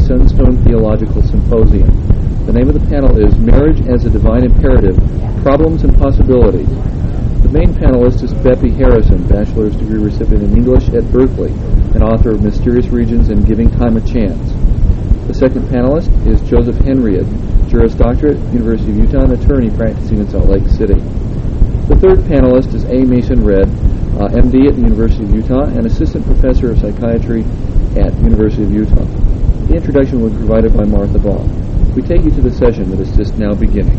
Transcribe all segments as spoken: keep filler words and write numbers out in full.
Sunstone Theological Symposium. The name of the panel is Marriage as a Divine Imperative, Problems and Possibilities. The main panelist is Beppy Harrison, bachelor's degree recipient in English at Berkeley, and author of Mysterious Regions and Giving Time a Chance. The second panelist is Joseph Henriad, Juris Doctorate, University of Utah, and attorney practicing in Salt Lake City. The third panelist is A. Mason Redd, uh, M D at the University of Utah and assistant professor of psychiatry at University of Utah. The introduction was provided by Martha Ball. We take you to the session that is just now beginning.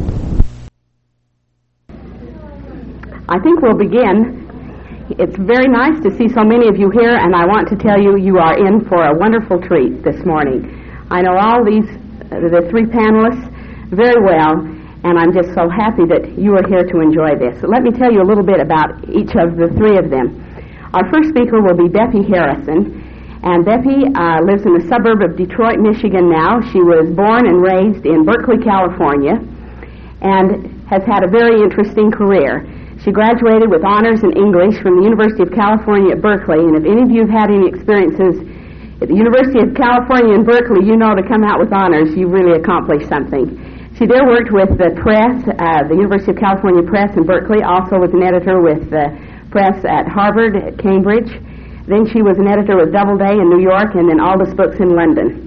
I think we'll begin. It's very nice to see so many of you here, and I want to tell you you are in for a wonderful treat this morning. I know all these, uh, the three panelists very well, and I'm just so happy that you are here to enjoy this. So let me tell you a little bit about each of the three of them. Our first speaker will be Beppy Harrison, and Beppy uh, lives in the suburb of Detroit, Michigan now. She was born and raised in Berkeley, California, and has had a very interesting career. She graduated with honors in English from the University of California at Berkeley, and if any of you have had any experiences at the University of California in Berkeley, you know to come out with honors, you really accomplished something. She there worked with the press, uh, the University of California Press in Berkeley, also was an editor with the press at Harvard, at Cambridge. Then she was an editor with Doubleday in New York, and then Aldous Books in London.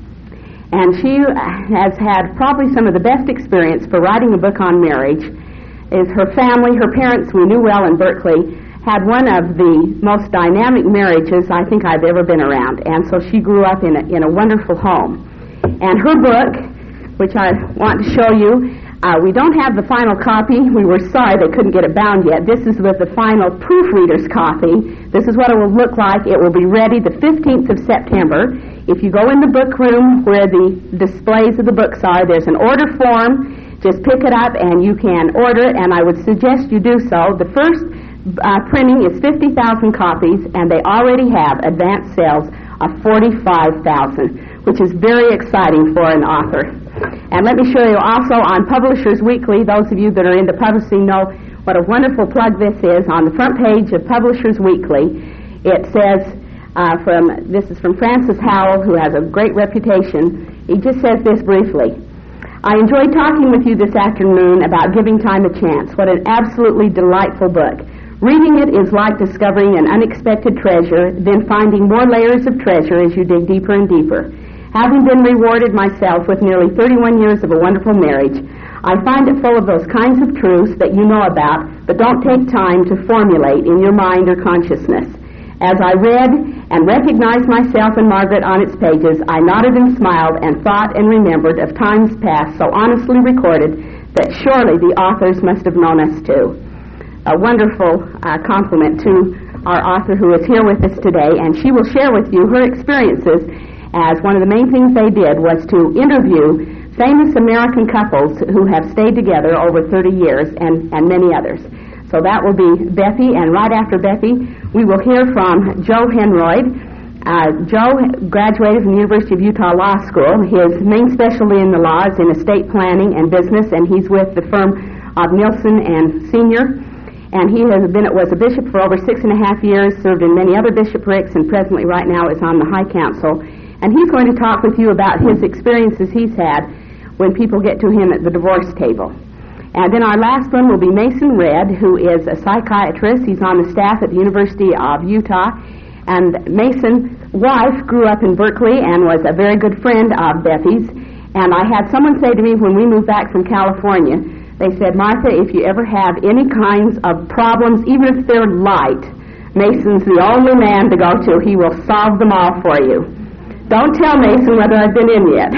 And she has had probably some of the best experience for writing a book on marriage. Is her family, her parents we knew well in Berkeley, had one of the most dynamic marriages I think I've ever been around. And so she grew up in a, in a wonderful home. And her book, which I want to show you, uh, we don't have the final copy. We were sorry they couldn't get it bound yet. This is with the final proofreader's copy. This is what it will look like. It will be ready the fifteenth of September. If you go in the book room where the displays of the books are, there's an order form. Just pick it up and you can order it, and I would suggest you do so. The first uh, printing is fifty thousand copies, and they already have advanced sales of forty-five thousand, which is very exciting for an author. And let me show you also on Publishers Weekly, those of you that are into publishing know what a wonderful plug this is. On the front page of Publishers Weekly, it says, uh, from this is from Francis Howell, who has a great reputation. He just says this briefly. I enjoyed talking with you this afternoon about Giving Time a Chance. What an absolutely delightful book. Reading it is like discovering an unexpected treasure, then finding more layers of treasure as you dig deeper and deeper. Having been rewarded myself with nearly thirty-one years of a wonderful marriage, I find it full of those kinds of truths that you know about, but don't take time to formulate in your mind or consciousness. As I read and recognized myself and Margaret on its pages, I nodded and smiled and thought and remembered of times past so honestly recorded that surely the authors must have known us too. A wonderful uh, compliment to our author who is here with us today, and she will share with you her experiences, as one of the main things they did was to interview famous American couples who have stayed together over thirty years, and, and many others. So that will be Beppy, and right after Beppy, we will hear from Joe Henroyd. Uh, Joe graduated from the University of Utah Law School. His main specialty in the law is in estate planning and business, and he's with the firm of Nielsen and Senior. And he has been was a bishop for over six and a half years, served in many other bishoprics, and presently right now is on the High Council. And he's going to talk with you about his experiences he's had when people get to him at the divorce table. And then our last one will be Mason Redd, who is a psychiatrist. He's on the staff at the University of Utah. And Mason's wife grew up in Berkeley and was a very good friend of Beppy's. And I had someone say to me when we moved back from California, they said, Martha, if you ever have any kinds of problems, even if they're light, Mason's the only man to go to. He will solve them all for you. Don't tell Mason whether I've been in yet.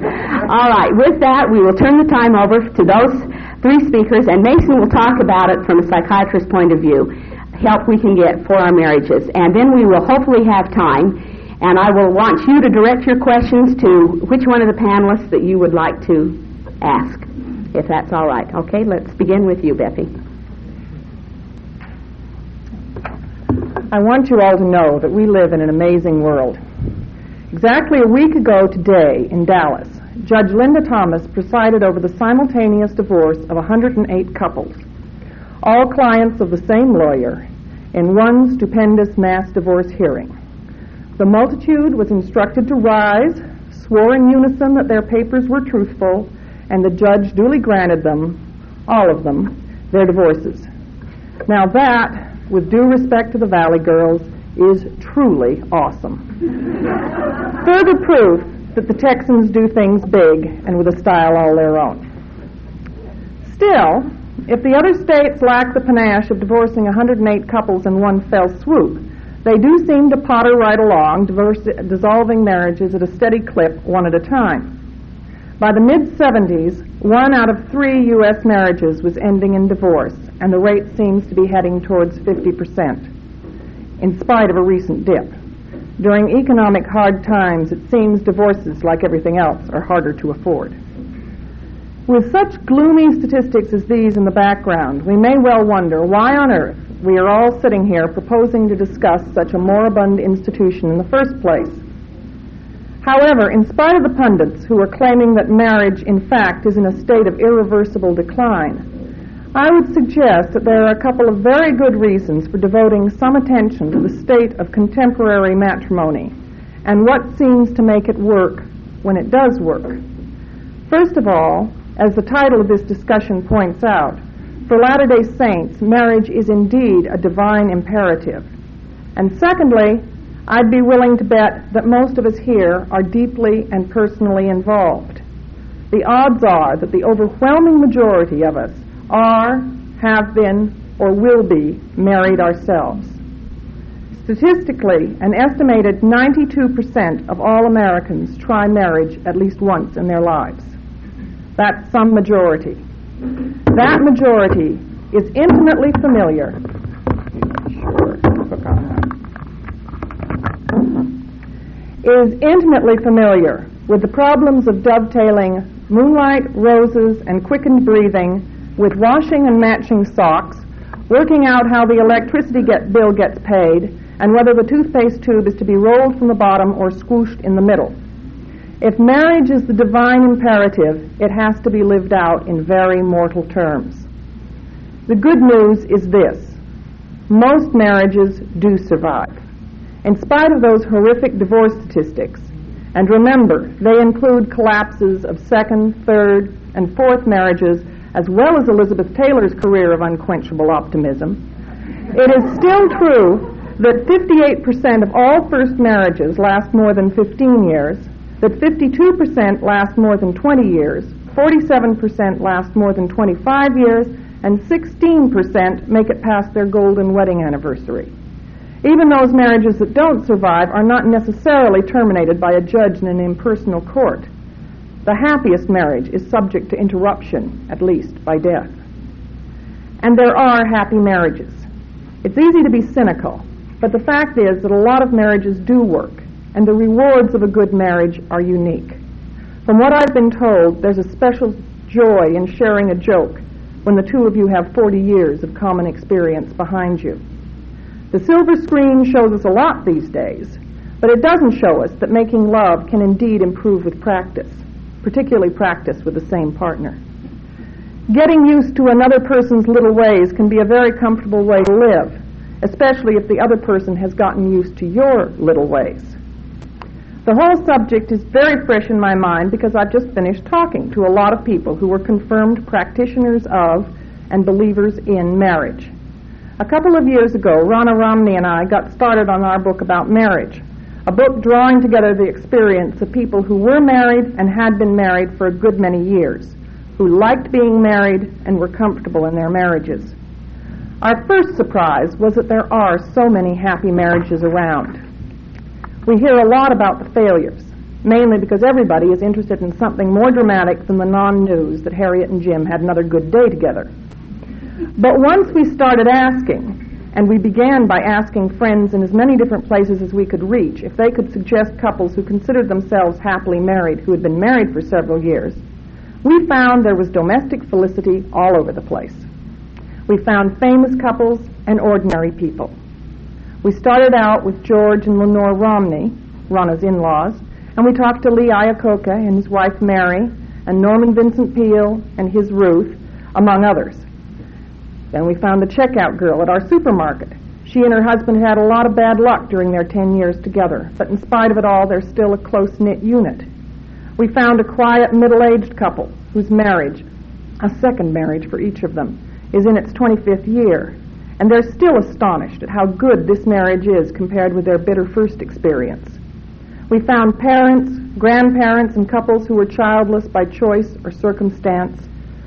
All right, with that, we will turn the time over to those three speakers, and Mason will talk about it from a psychiatrist's point of view, help we can get for our marriages. And then we will hopefully have time, and I will want you to direct your questions to which one of the panelists that you would like to ask, if that's all right. Okay, let's begin with you, Beppy. I want you all to know that we live in an amazing world. Exactly a week ago today in Dallas, Judge Linda Thomas presided over the simultaneous divorce of one hundred eight couples, all clients of the same lawyer, in one stupendous mass divorce hearing. The multitude was instructed to rise, swore in unison that their papers were truthful, and the judge duly granted them, all of them, their divorces. Now that, with due respect to the Valley Girls, is truly awesome. Further proof that the Texans do things big and with a style all their own. Still, if the other states lack the panache of divorcing one hundred eight couples in one fell swoop, they do seem to potter right along, divorce, dissolving marriages at a steady clip, one at a time. By the mid-seventies, one out of three U S marriages was ending in divorce, and the rate seems to be heading towards fifty percent, in spite of a recent dip. During economic hard times, it seems divorces, like everything else, are harder to afford. With such gloomy statistics as these in the background, we may well wonder why on earth we are all sitting here proposing to discuss such a moribund institution in the first place. However, in spite of the pundits who are claiming that marriage, in fact, is in a state of irreversible decline, I would suggest that there are a couple of very good reasons for devoting some attention to the state of contemporary matrimony and what seems to make it work when it does work. First of all, as the title of this discussion points out, for Latter-day Saints, marriage is indeed a divine imperative. And secondly, I'd be willing to bet that most of us here are deeply and personally involved. The odds are that the overwhelming majority of us are, have been, or will be married ourselves. Statistically, an estimated ninety-two percent of all Americans try marriage at least once in their lives. That's some majority. That majority is intimately familiar. Is intimately familiar with the problems of dovetailing moonlight, roses, and quickened breathing with washing and matching socks, working out how the electricity get bill gets paid, and whether the toothpaste tube is to be rolled from the bottom or squooshed in the middle. If marriage is the divine imperative, it has to be lived out in very mortal terms. The good news is this: most marriages do survive, in spite of those horrific divorce statistics. And remember, they include collapses of second, third, and fourth marriages, as well as Elizabeth Taylor's career of unquenchable optimism. It is still true that fifty-eight percent of all first marriages last more than fifteen years, that fifty-two percent last more than twenty years, forty-seven percent last more than twenty-five years, and sixteen percent make it past their golden wedding anniversary. Even those marriages that don't survive are not necessarily terminated by a judge in an impersonal court. The happiest marriage is subject to interruption, at least by death. And there are happy marriages. It's easy to be cynical, but the fact is that a lot of marriages do work, and the rewards of a good marriage are unique. From what I've been told, there's a special joy in sharing a joke when the two of you have forty years of common experience behind you. The silver screen shows us a lot these days, but it doesn't show us that making love can indeed improve with practice, particularly practice with the same partner. Getting used to another person's little ways can be a very comfortable way to live, especially if the other person has gotten used to your little ways. The whole subject is very fresh in my mind because I've just finished talking to a lot of people who were confirmed practitioners of and believers in marriage. A couple of years ago, Ronna Romney and I got started on our book about marriage, a book drawing together the experience of people who were married and had been married for a good many years, who liked being married and were comfortable in their marriages. Our first surprise was that there are so many happy marriages around. We hear a lot about the failures, mainly because everybody is interested in something more dramatic than the non-news that Harriet and Jim had another good day together. But once we started asking, and we began by asking friends in as many different places as we could reach if they could suggest couples who considered themselves happily married who had been married for several years, we found there was domestic felicity all over the place. We found famous couples and ordinary people. We started out with George and Lenore Romney, Ronna's in-laws, and we talked to Lee Iacocca and his wife Mary, and Norman Vincent Peale and his Ruth, among others. Then we found the checkout girl at our supermarket. She and her husband had a lot of bad luck during their ten years together, but in spite of it all, they're still a close-knit unit. We found a quiet, middle-aged couple whose marriage, a second marriage for each of them, is in its twenty-fifth year, and they're still astonished at how good this marriage is compared with their bitter first experience. We found parents, grandparents, and couples who were childless by choice or circumstance,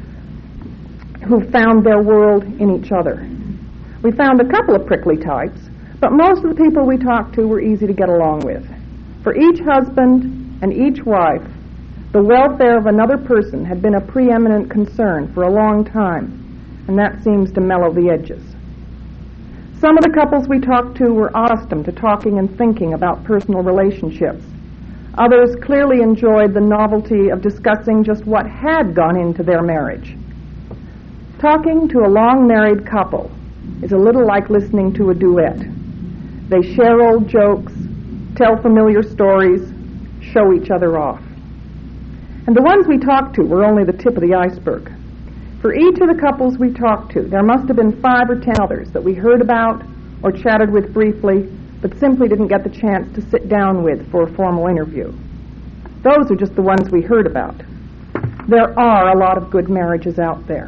who found their world in each other. We found a couple of prickly types, but most of the people we talked to were easy to get along with. For each husband and each wife, the welfare of another person had been a preeminent concern for a long time, and that seems to mellow the edges. Some of the couples we talked to were accustomed to talking and thinking about personal relationships. Others clearly enjoyed the novelty of discussing just what had gone into their marriage. Talking to a long-married couple is a little like listening to a duet. They share old jokes, tell familiar stories, show each other off. And the ones we talked to were only the tip of the iceberg. For each of the couples we talked to, there must have been five or ten others that we heard about or chatted with briefly, but simply didn't get the chance to sit down with for a formal interview. Those are just the ones we heard about. There are a lot of good marriages out there.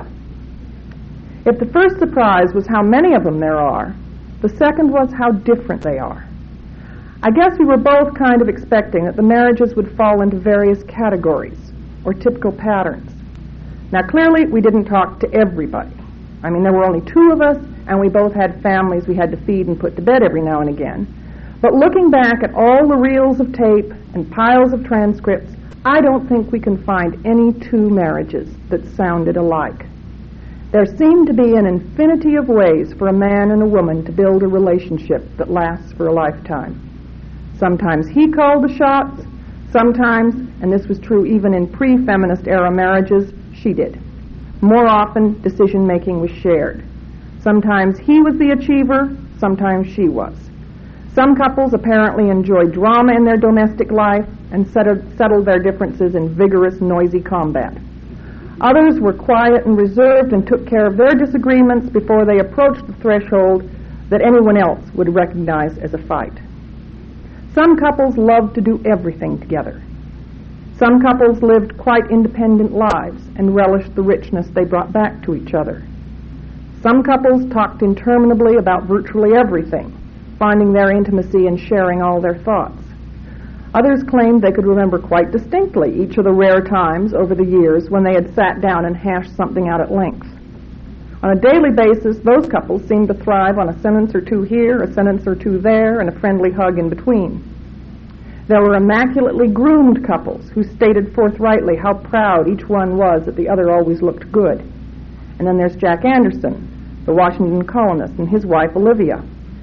If the first surprise was how many of them there are, the second was how different they are. I guess we were both kind of expecting that the marriages would fall into various categories or typical patterns. Now, clearly, we didn't talk to everybody. I mean, there were only two of us, and we both had families we had to feed and put to bed every now and again. But looking back at all the reels of tape and piles of transcripts, I don't think we can find any two marriages that sounded alike. There seemed to be an infinity of ways for a man and a woman to build a relationship that lasts for a lifetime. Sometimes he called the shots, sometimes, and this was true even in pre-feminist era marriages, she did. More often, decision-making was shared. Sometimes he was the achiever, sometimes she was. Some couples apparently enjoyed drama in their domestic life and settled their differences in vigorous, noisy combat. Others were quiet and reserved and took care of their disagreements before they approached the threshold that anyone else would recognize as a fight. Some couples loved to do everything together. Some couples lived quite independent lives and relished the richness they brought back to each other. Some couples talked interminably about virtually everything, finding their intimacy and sharing all their thoughts. Others claimed they could remember quite distinctly each of the rare times over the years when they had sat down and hashed something out at length. On a daily basis, those couples seemed to thrive on a sentence or two here, a sentence or two there, and a friendly hug in between. There were immaculately groomed couples who stated forthrightly how proud each one was that the other always looked good. And then there's Jack Anderson, the Washington columnist, and his wife Olivia.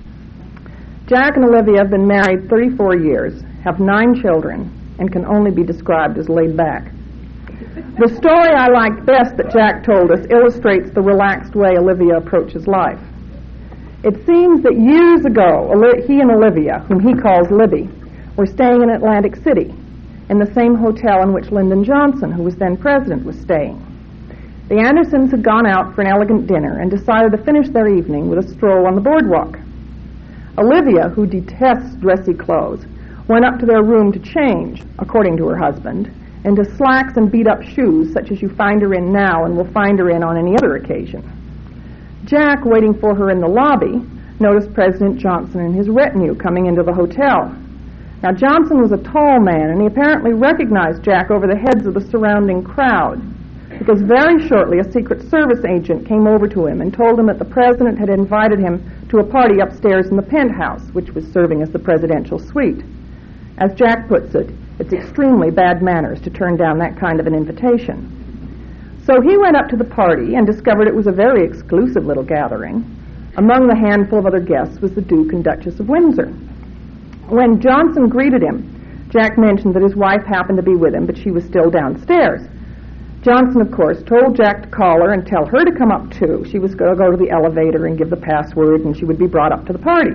Jack and Olivia have been married thirty-four years, have nine children, and can only be described as laid back. The story I liked best that Jack told us illustrates the relaxed way Olivia approaches life. It seems that years ago, he and Olivia, whom he calls Libby, were staying in Atlantic City, in the same hotel in which Lyndon Johnson, who was then president, was staying. The Andersons had gone out for an elegant dinner and decided to finish their evening with a stroll on the boardwalk. Olivia, who detests dressy clothes, went up to their room to change, according to her husband, into slacks and beat-up shoes such as you find her in now and will find her in on any other occasion. Jack, waiting for her in the lobby, noticed President Johnson and his retinue coming into the hotel. Now, Johnson was a tall man, and he apparently recognized Jack over the heads of the surrounding crowd, because very shortly a Secret Service agent came over to him and told him that the president had invited him to a party upstairs in the penthouse, which was serving as the presidential suite. As Jack puts it, it's extremely bad manners to turn down that kind of an invitation. So he went up to the party and discovered it was a very exclusive little gathering. Among the handful of other guests was the Duke and Duchess of Windsor. When Johnson greeted him, Jack mentioned that his wife happened to be with him, but she was still downstairs. Johnson, of course, told Jack to call her and tell her to come up too. She was going to go to the elevator and give the password, and she would be brought up to the party.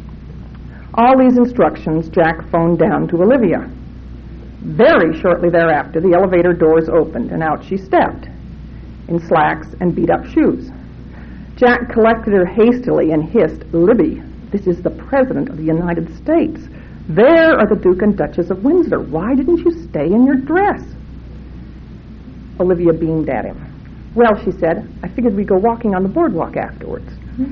All these instructions Jack phoned down to Olivia. Very shortly thereafter, the elevator doors opened, and out she stepped, in slacks and beat-up shoes. Jack collected her hastily and hissed, "Libby, this is the President of the United States. There are the Duke and Duchess of Windsor. Why didn't you stay in your dress? Olivia beamed at him. Well, she said, I figured we'd go walking on the boardwalk afterwards.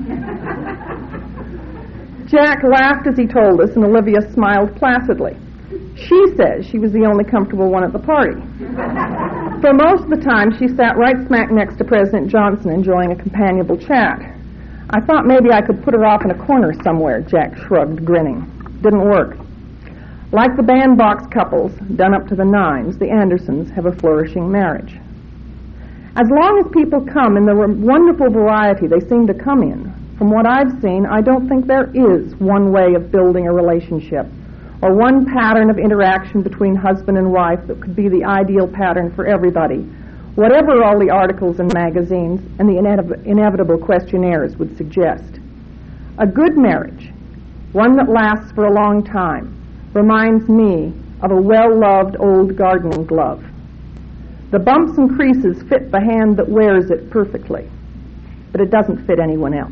Jack laughed as he told us, and Olivia smiled placidly. She says she was the only comfortable one at the party. For most of the time, she sat right smack next to President Johnson, enjoying a companionable chat. I thought maybe I could put her off in a corner somewhere, Jack shrugged, grinning. Didn't work. Like the bandbox couples, done up to the nines, the Andersons have a flourishing marriage. As long as people come in the wonderful variety they seem to come in, from what I've seen, I don't think there is one way of building a relationship or one pattern of interaction between husband and wife that could be the ideal pattern for everybody, whatever all the articles and magazines and the inev- inevitable questionnaires would suggest. A good marriage, one that lasts for a long time, reminds me of a well-loved old gardening glove. The bumps and creases fit the hand that wears it perfectly, but it doesn't fit anyone else.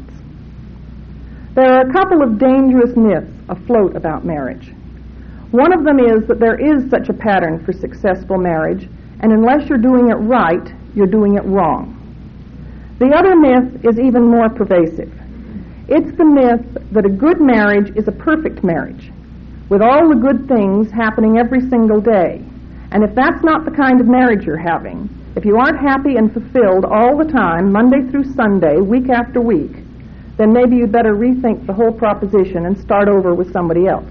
There are a couple of dangerous myths afloat about marriage. One of them is that there is such a pattern for successful marriage, and unless you're doing it right, you're doing it wrong. The other myth is even more pervasive. It's the myth that a good marriage is a perfect marriage, with all the good things happening every single day. And if that's not the kind of marriage you're having, if you aren't happy and fulfilled all the time, Monday through Sunday, week after week, then maybe you'd better rethink the whole proposition and start over with somebody else.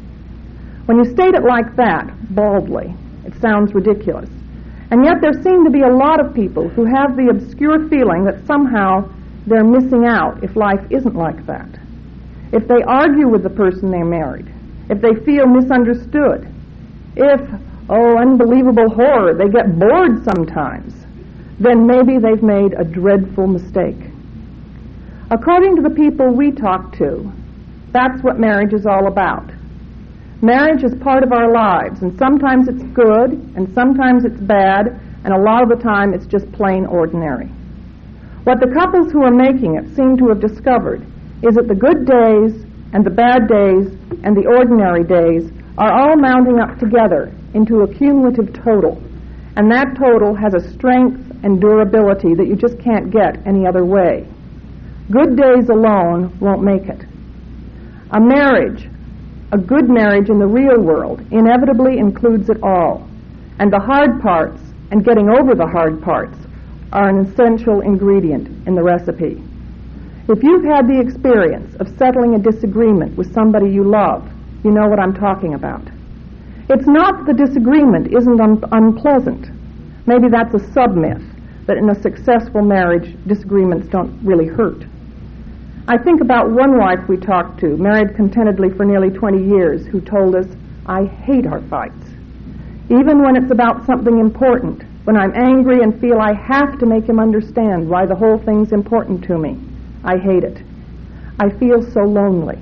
When you state it like that, baldly, it sounds ridiculous. And yet there seem to be a lot of people who have the obscure feeling that somehow they're missing out if life isn't like that. If they argue with the person they married, if they feel misunderstood, if, oh, unbelievable horror, they get bored sometimes, then maybe they've made a dreadful mistake. According to the people we talk to, that's what marriage is all about. Marriage is part of our lives, and sometimes it's good, and sometimes it's bad, and a lot of the time it's just plain ordinary. What the couples who are making it seem to have discovered is that the good days and the bad days and the ordinary days are all mounting up together into a cumulative total, and that total has a strength and durability that you just can't get any other way. Good days alone won't make it. A marriage, a good marriage in the real world, inevitably includes it all, and the hard parts and getting over the hard parts are an essential ingredient in the recipe. If you've had the experience of settling a disagreement with somebody you love, you know what I'm talking about. It's not that the disagreement isn't un- unpleasant. Maybe that's a sub-myth, that in a successful marriage, disagreements don't really hurt. I think about one wife we talked to, married contentedly for nearly twenty years, who told us, I hate our fights. Even when it's about something important, when I'm angry and feel I have to make him understand why the whole thing's important to me, I hate it. I feel so lonely.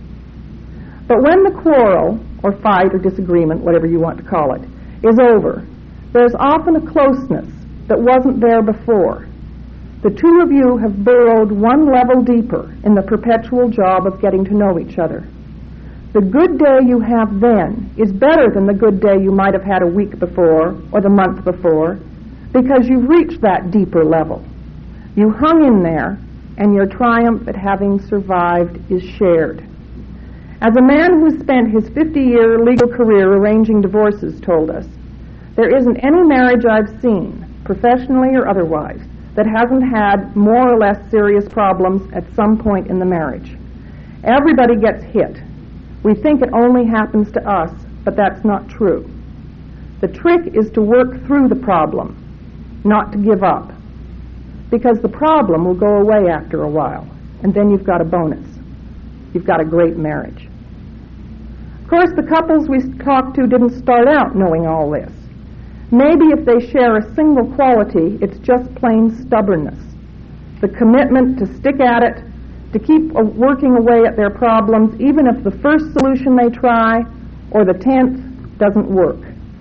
But when the quarrel, or fight, or disagreement, whatever you want to call it, is over, there's often a closeness that wasn't there before. The two of you have burrowed one level deeper in the perpetual job of getting to know each other. The good day you have then is better than the good day you might have had a week before or the month before, because you've reached that deeper level. You hung in there, and your triumph at having survived is shared. As a man who spent his fifty-year legal career arranging divorces told us, there isn't any marriage I've seen, professionally or otherwise, that hasn't had more or less serious problems at some point in the marriage. Everybody gets hit. We think it only happens to us, but that's not true. The trick is to work through the problem, not to give up, because the problem will go away after a while, and then you've got a bonus. You've got a great marriage. Of course, the couples we talked to didn't start out knowing all this. Maybe if they share a single quality, it's just plain stubbornness, the commitment to stick at it, to keep working away at their problems, even if the first solution they try or the tenth doesn't work.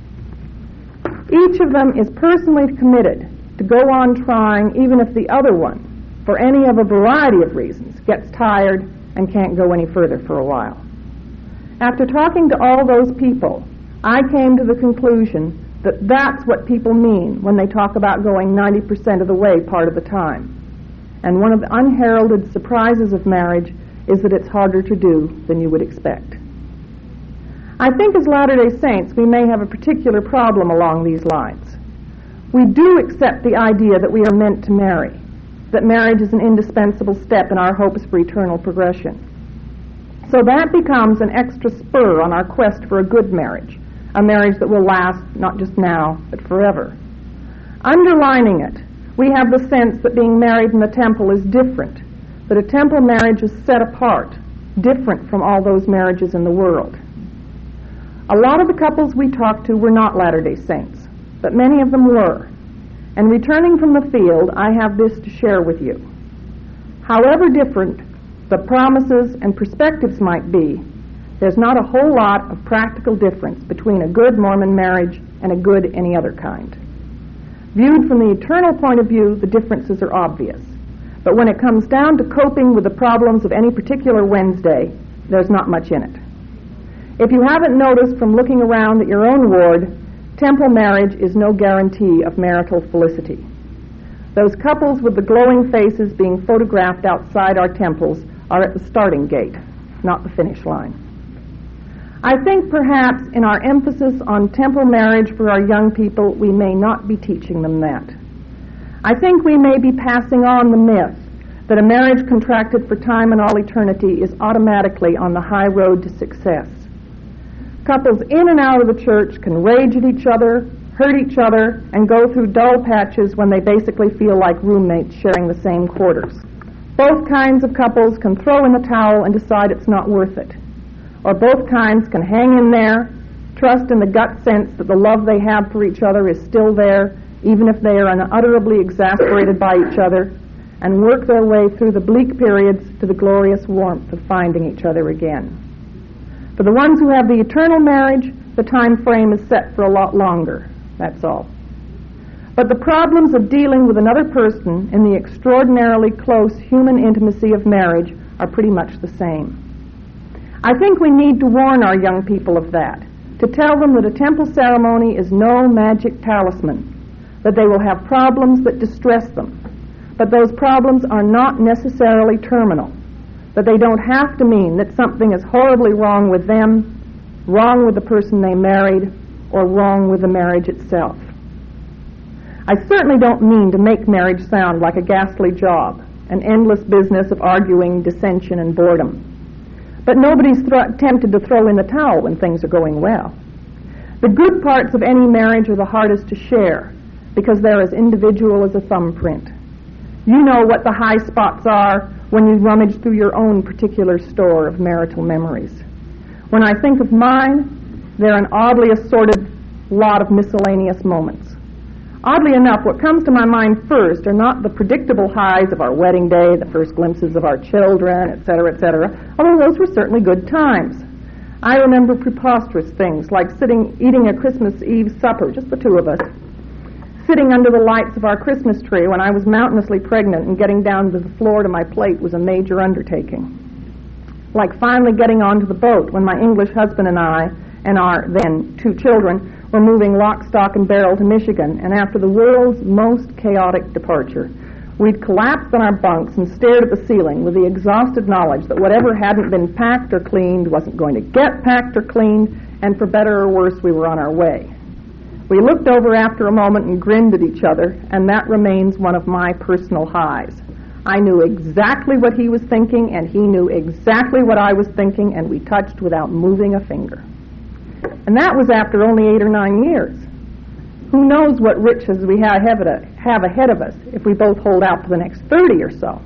Each of them is personally committed to go on trying, even if the other one, for any of a variety of reasons, gets tired and can't go any further for a while. After talking to all those people, I came to the conclusion that that's what people mean when they talk about going ninety percent of the way part of the time. And one of the unheralded surprises of marriage is that it's harder to do than you would expect. I think as Latter-day Saints we may have a particular problem along these lines. We do accept the idea that we are meant to marry, that marriage is an indispensable step in our hopes for eternal progression. So that becomes an extra spur on our quest for a good marriage, a marriage that will last not just now, but forever. Underlining it, we have the sense that being married in the temple is different, that a temple marriage is set apart, different from all those marriages in the world. A lot of the couples we talked to were not Latter-day Saints, but many of them were. And returning from the field, I have this to share with you. However different the promises and perspectives might be, there's not a whole lot of practical difference between a good Mormon marriage and a good any other kind. Viewed from the eternal point of view, the differences are obvious. But when it comes down to coping with the problems of any particular Wednesday, there's not much in it. If you haven't noticed from looking around at your own ward, temple marriage is no guarantee of marital felicity. Those couples with the glowing faces being photographed outside our temples are at the starting gate, not the finish line. I think perhaps in our emphasis on temple marriage for our young people, we may not be teaching them that. I think we may be passing on the myth that a marriage contracted for time and all eternity is automatically on the high road to success. Couples in and out of the church can rage at each other, hurt each other, and go through dull patches when they basically feel like roommates sharing the same quarters. Both kinds of couples can throw in the towel and decide it's not worth it. Or both kinds can hang in there, trust in the gut sense that the love they have for each other is still there, even if they are unutterably exasperated by each other, and work their way through the bleak periods to the glorious warmth of finding each other again. For the ones who have the eternal marriage, the time frame is set for a lot longer. That's all. But the problems of dealing with another person in the extraordinarily close human intimacy of marriage are pretty much the same. I think we need to warn our young people of that, to tell them that a temple ceremony is no magic talisman, that they will have problems that distress them, but those problems are not necessarily terminal, that they don't have to mean that something is horribly wrong with them, wrong with the person they married, or wrong with the marriage itself. I certainly don't mean to make marriage sound like a ghastly job, an endless business of arguing, dissension, and boredom. But nobody's th- tempted to throw in the towel when things are going well. The good parts of any marriage are the hardest to share because they're as individual as a thumbprint. You know what the high spots are when you rummage through your own particular store of marital memories. When I think of mine, they're an oddly assorted lot of miscellaneous moments. Oddly enough, what comes to my mind first are not the predictable highs of our wedding day, the first glimpses of our children, et cetera, et cetera, although those were certainly good times. I remember preposterous things like sitting, eating a Christmas Eve supper, just the two of us, sitting under the lights of our Christmas tree when I was mountainously pregnant, and getting down to the floor to my plate was a major undertaking. Like finally getting onto the boat when my English husband and I, and our then two children, were moving lock, stock, and barrel to Michigan, and after the world's most chaotic departure, we'd collapsed on our bunks and stared at the ceiling with the exhausted knowledge that whatever hadn't been packed or cleaned wasn't going to get packed or cleaned, and for better or worse, we were on our way. We looked over after a moment and grinned at each other, and that remains one of my personal highs. I knew exactly what he was thinking, and he knew exactly what I was thinking, and we touched without moving a finger. And that was after only eight or nine years. Who knows what riches we have ahead of us if we both hold out for the next thirty or so.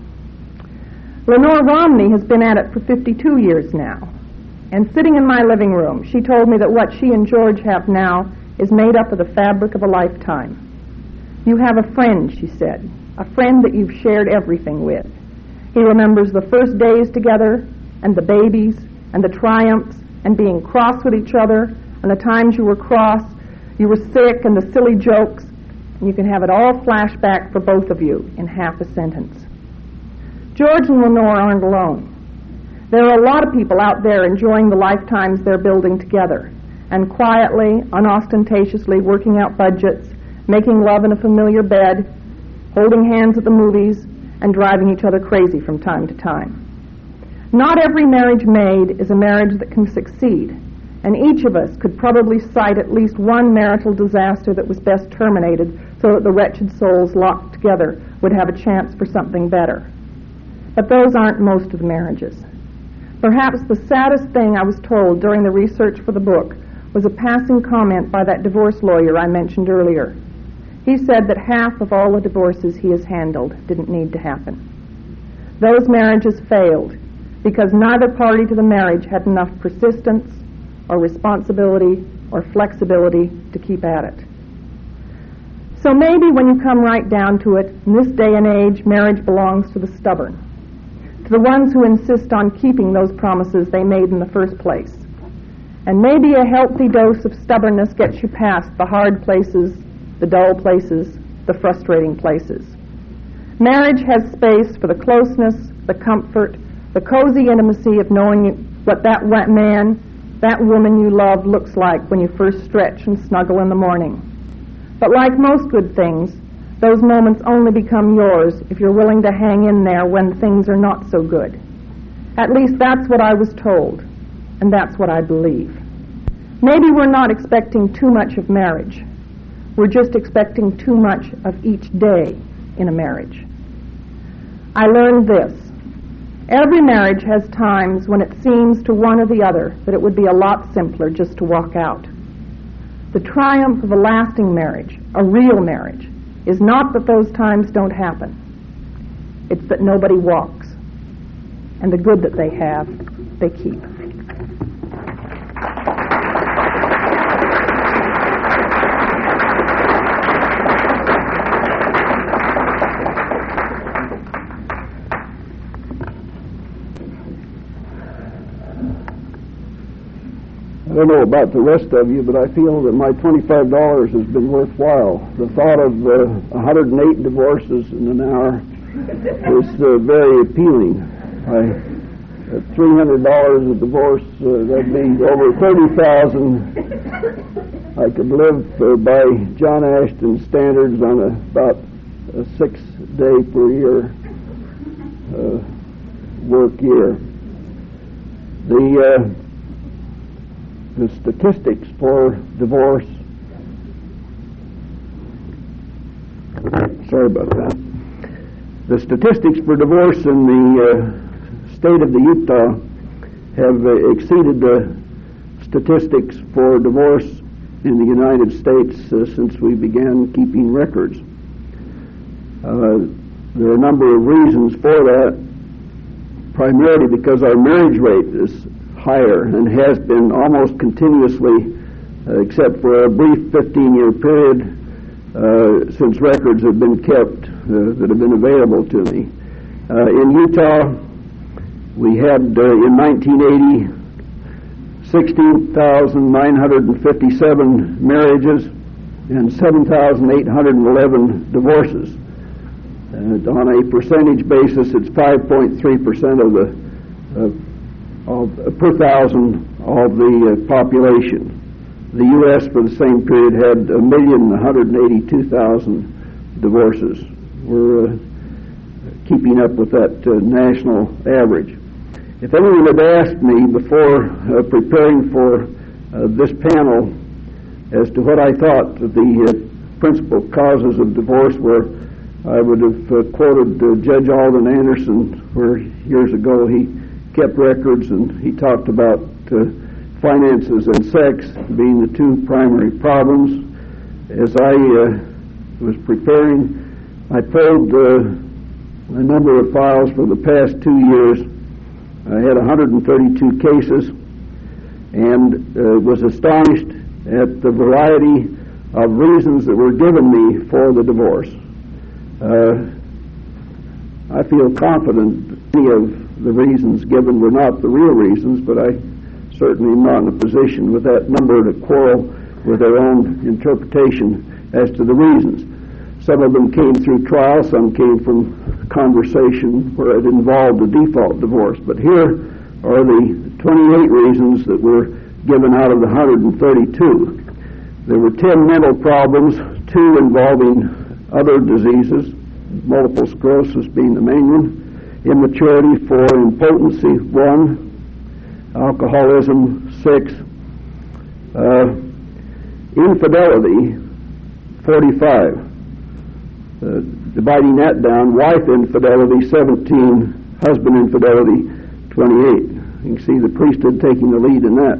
Lenore Romney has been at it for fifty-two years now. And sitting in my living room, she told me that what she and George have now is made up of the fabric of a lifetime. You have a friend, she said, a friend that you've shared everything with. He remembers the first days together, and the babies, and the triumphs, and being cross with each other, and the times you were cross, you were sick, and the silly jokes, and you can have it all flash back for both of you in half a sentence. George and Lenore aren't alone. There are a lot of people out there enjoying the lifetimes they're building together and quietly, unostentatiously working out budgets, making love in a familiar bed, holding hands at the movies, and driving each other crazy from time to time. Not every marriage made is a marriage that can succeed, and each of us could probably cite at least one marital disaster that was best terminated so that the wretched souls locked together would have a chance for something better. But those aren't most of the marriages. Perhaps the saddest thing I was told during the research for the book was a passing comment by that divorce lawyer I mentioned earlier. He said that half of all the divorces he has handled didn't need to happen. Those marriages failed because neither party to the marriage had enough persistence or responsibility or flexibility to keep at it. So maybe when you come right down to it, in this day and age, marriage belongs to the stubborn, to the ones who insist on keeping those promises they made in the first place. And maybe a healthy dose of stubbornness gets you past the hard places, the dull places, the frustrating places. Marriage has space for the closeness, the comfort, the cozy intimacy of knowing you, what that man, that woman you love looks like when you first stretch and snuggle in the morning. But like most good things, those moments only become yours if you're willing to hang in there when things are not so good. At least that's what I was told, and that's what I believe. Maybe we're not expecting too much of marriage. We're just expecting too much of each day in a marriage. I learned this. Every marriage has times when it seems to one or the other that it would be a lot simpler just to walk out. The triumph of a lasting marriage, a real marriage, is not that those times don't happen. It's that nobody walks. And the good that they have, they keep. I don't know about the rest of you, but I feel that my twenty-five dollars has been worthwhile. The thought of uh, one hundred eight divorces in an hour is uh, very appealing. I, at three hundred dollars a divorce, uh, that'd be over thirty thousand dollars. I could live uh, by John Ashton standards on a, about a six-day per year uh, work year. The uh, The statistics for divorce, sorry about that. The statistics for divorce in the uh, state of the Utah have uh, exceeded the statistics for divorce in the United States uh, since we began keeping records. Uh, there are a number of reasons for that, primarily because our marriage rate is higher and has been almost continuously, uh, except for a brief fifteen-year period uh, since records have been kept uh, that have been available to me. Uh, in Utah, we had uh, in nineteen eighty sixteen thousand nine hundred fifty-seven marriages and seven thousand eight hundred eleven divorces. And on a percentage basis, it's five point three percent of the uh, Of, uh, per thousand of the uh, population. The U S for the same period had a million one hundred eighty-two thousand divorces. We're uh, keeping up with that uh, national average. If anyone had asked me before uh, preparing for uh, this panel as to what I thought the uh, principal causes of divorce were, I would have uh, quoted uh, Judge Alden Anderson, where years ago he kept records, and he talked about uh, finances and sex being the two primary problems. As I uh, was preparing, I pulled uh, a number of files for the past two years. I had one hundred thirty-two cases, and uh, was astonished at the variety of reasons that were given me for the divorce. Uh, I feel confident many of the reasons given were not the real reasons, but I certainly am not in a position with that number to quarrel with their own interpretation as to the reasons. Some of them came through trial, some came from conversation where it involved a default divorce. But here, or the twenty-eight reasons that were given out of the one hundred thirty-two. There were ten mental problems, two involving other diseases, multiple sclerosis being the main one, immaturity, four, impotency, one, alcoholism, six, uh, infidelity, forty-five. Uh, dividing that down, wife infidelity, seventeen, husband infidelity, twenty-eight. You can see the priesthood taking the lead in that.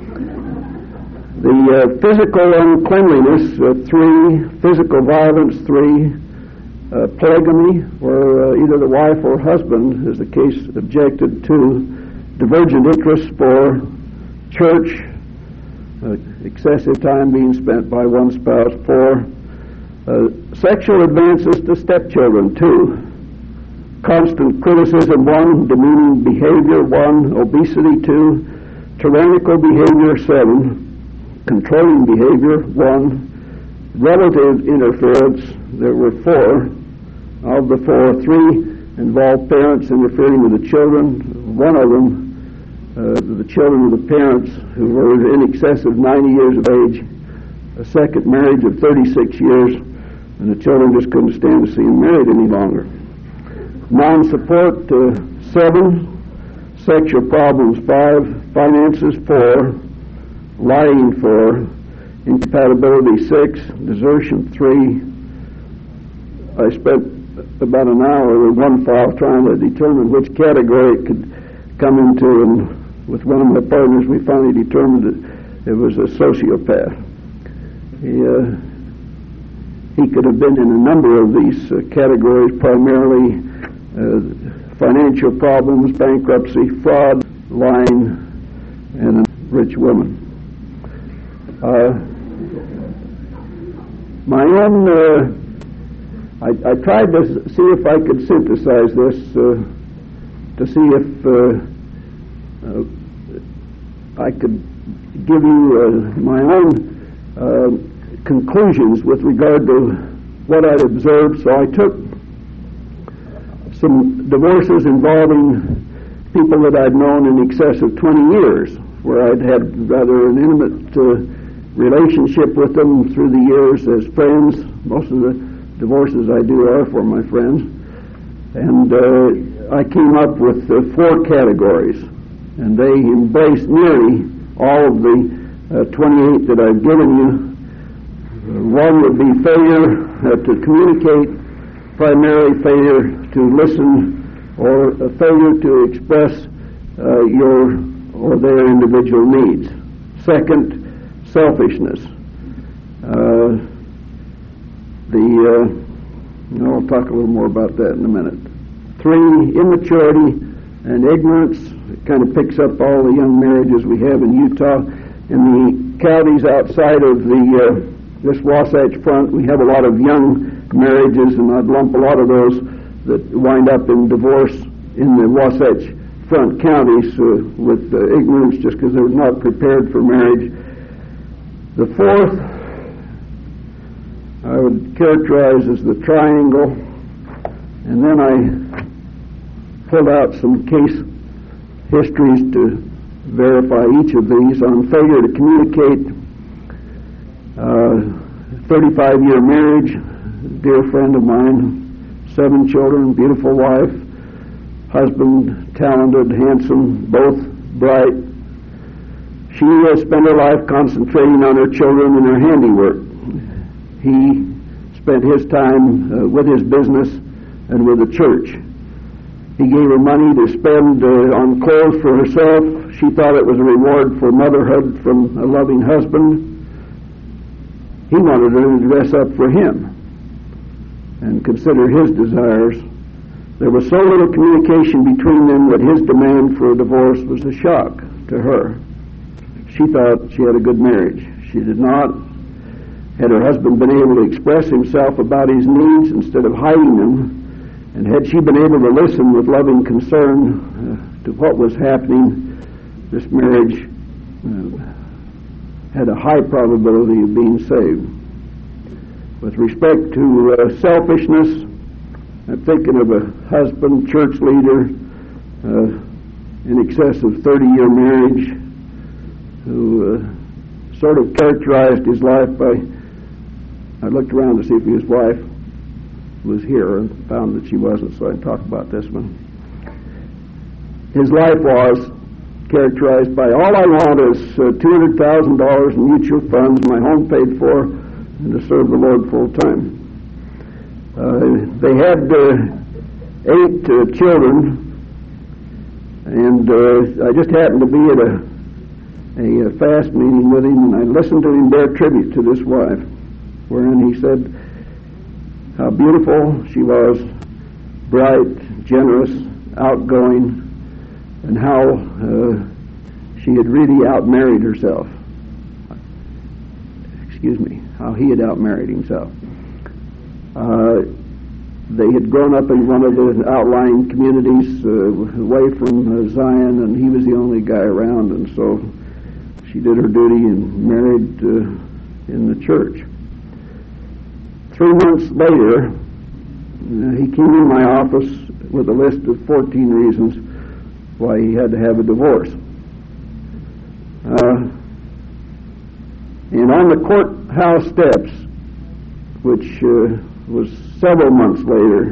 The uh, physical uncleanliness, uh, three, physical violence, three, uh, polygamy, where uh, either the wife or husband, as the case objected to, divergent interests for church, uh, excessive time being spent by one spouse, four, uh, sexual advances to stepchildren, two, constant criticism, one, demeaning behavior, one, obesity, two, tyrannical behavior, seven, controlling behavior, one, relative interference, there were four. Of the four, three involved parents interfering with the children. One of them, uh, the children of the parents who were in excess of ninety years of age, a second marriage of thirty-six years, and the children just couldn't stand to see him married any longer. Non-support, uh, seven, sexual problems, five, finances, four, lying, four, incompatibility, six, desertion, three. I spent about an hour with one file trying to determine which category it could come into, and with one of my partners we finally determined that it was a sociopath. He, uh, he could have been in a number of these uh, categories, primarily uh, financial problems, bankruptcy, fraud, lying, and a rich woman. Uh, my own, uh, I, I tried to see if I could synthesize this, uh, to see if uh, uh, I could give you uh, my own uh, conclusions with regard to what I'd observed. So I took some divorces involving people that I'd known in excess of twenty years, where I'd had rather an intimate uh, relationship with them through the years as friends. Most of the divorces I do are for my friends. And uh, I came up with uh, four categories, and they embrace nearly all of the uh, twenty-eight that I've given you. Uh, one would be failure uh, to communicate, primarily failure to listen, or a failure to express uh, your or their individual needs. Second, selfishness. Uh, the uh, I'll talk a little more about that in a minute. Three, immaturity and ignorance. It kind of picks up all the young marriages we have in Utah. In the counties outside of the uh, this Wasatch Front, we have a lot of young marriages, and I'd lump a lot of those that wind up in divorce in the Wasatch Front counties uh, with uh, ignorance, just because they're not prepared for marriage. The fourth I would characterize as the triangle, and then I pulled out some case histories to verify each of these. On failure to communicate, uh, thirty-five year marriage, dear friend of mine, seven children, beautiful wife, husband, talented, handsome, both bright. She uh, spent her life concentrating on her children and her handiwork. He spent his time uh, with his business and with the church. He gave her money to spend uh, on clothes for herself. She thought it was a reward for motherhood from a loving husband. He wanted her to dress up for him and consider his desires. There was so little communication between them that his demand for a divorce was a shock to her. She thought she had a good marriage. She did not. Had her husband been able to express himself about his needs instead of hiding them, and had she been able to listen with loving concern uh, to what was happening, this marriage uh, had a high probability of being saved. With respect to uh, selfishness, I'm thinking of a husband, church leader, uh, in excess of thirty-year marriage, who uh, sort of characterized his life by, I looked around to see if his wife was here and found that she wasn't, so I can talk about this one. His life was characterized by, all I want is uh, two hundred thousand dollars in mutual funds, my home paid for, and to serve the Lord full time. Uh, they had uh, eight uh, children, and uh, I just happened to be at a, a, a fast meeting with him, and I listened to him bear tribute to this wife, wherein he said how beautiful she was, bright, generous, outgoing, and how uh, she had really outmarried herself. Excuse me, how he had outmarried himself. Uh, they had grown up in one of the outlying communities uh, away from uh, Zion, and he was the only guy around, and so she did her duty and married uh, in the church. Three months later, uh, he came in my office with a list of fourteen reasons why he had to have a divorce. Uh, and on the courthouse steps, which uh, was several months later,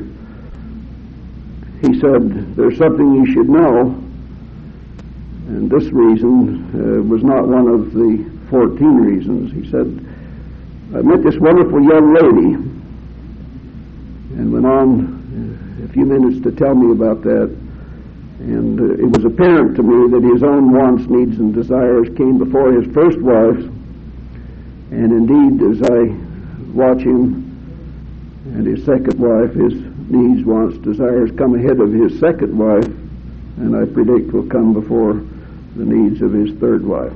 he said, "There's something you should know," and this reason uh, was not one of the fourteen reasons. He said, "I met this wonderful young lady," and went on a few minutes to tell me about that. And uh, it was apparent to me that his own wants, needs, and desires came before his first wife's. And indeed, as I watch him and his second wife, his needs, wants, desires come ahead of his second wife, and I predict will come before the needs of his third wife.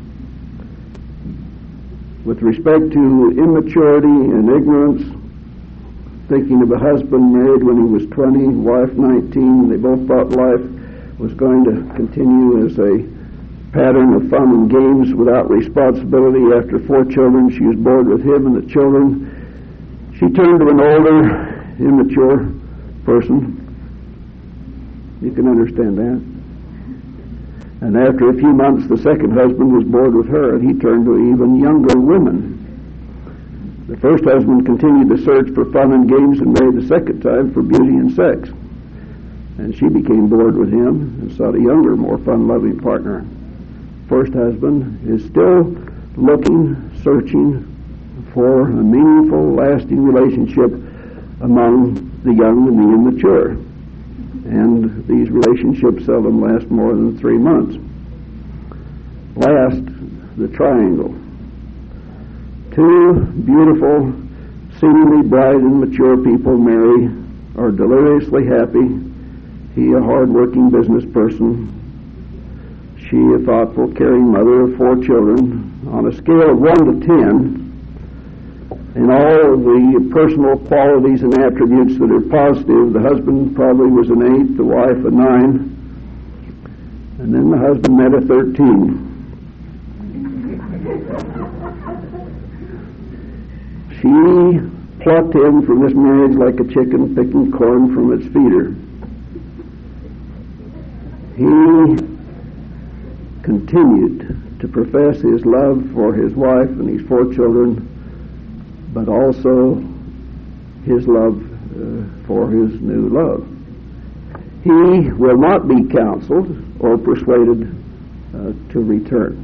With respect to immaturity and ignorance, thinking of a husband married when he was twenty, wife nineteen, they both thought life was going to continue as a pattern of fun and games without responsibility. After four children, she was bored with him and the children. She turned to an older, immature person. You can understand that. And after a few months, the second husband was bored with her, and he turned to even younger women. The first husband continued the search for fun and games and married the second time for beauty and sex. And she became bored with him and sought a younger, more fun-loving partner. First husband is still looking, searching for a meaningful, lasting relationship among the young and the immature. And these relationships seldom last more than three months. Last, the triangle. Two beautiful, seemingly bright and mature people marry, are deliriously happy. He a hard-working business person. She a thoughtful, caring mother of four children. On a scale of one to ten, in all the personal qualities and attributes that are positive, the husband probably was an eight, the wife a nine, and then the husband met a thirteen. She plucked him from this marriage like a chicken picking corn from its feeder. He continued to profess his love for his wife and his four children, but also his love uh, for his new love. He will not be counseled or persuaded uh, to return.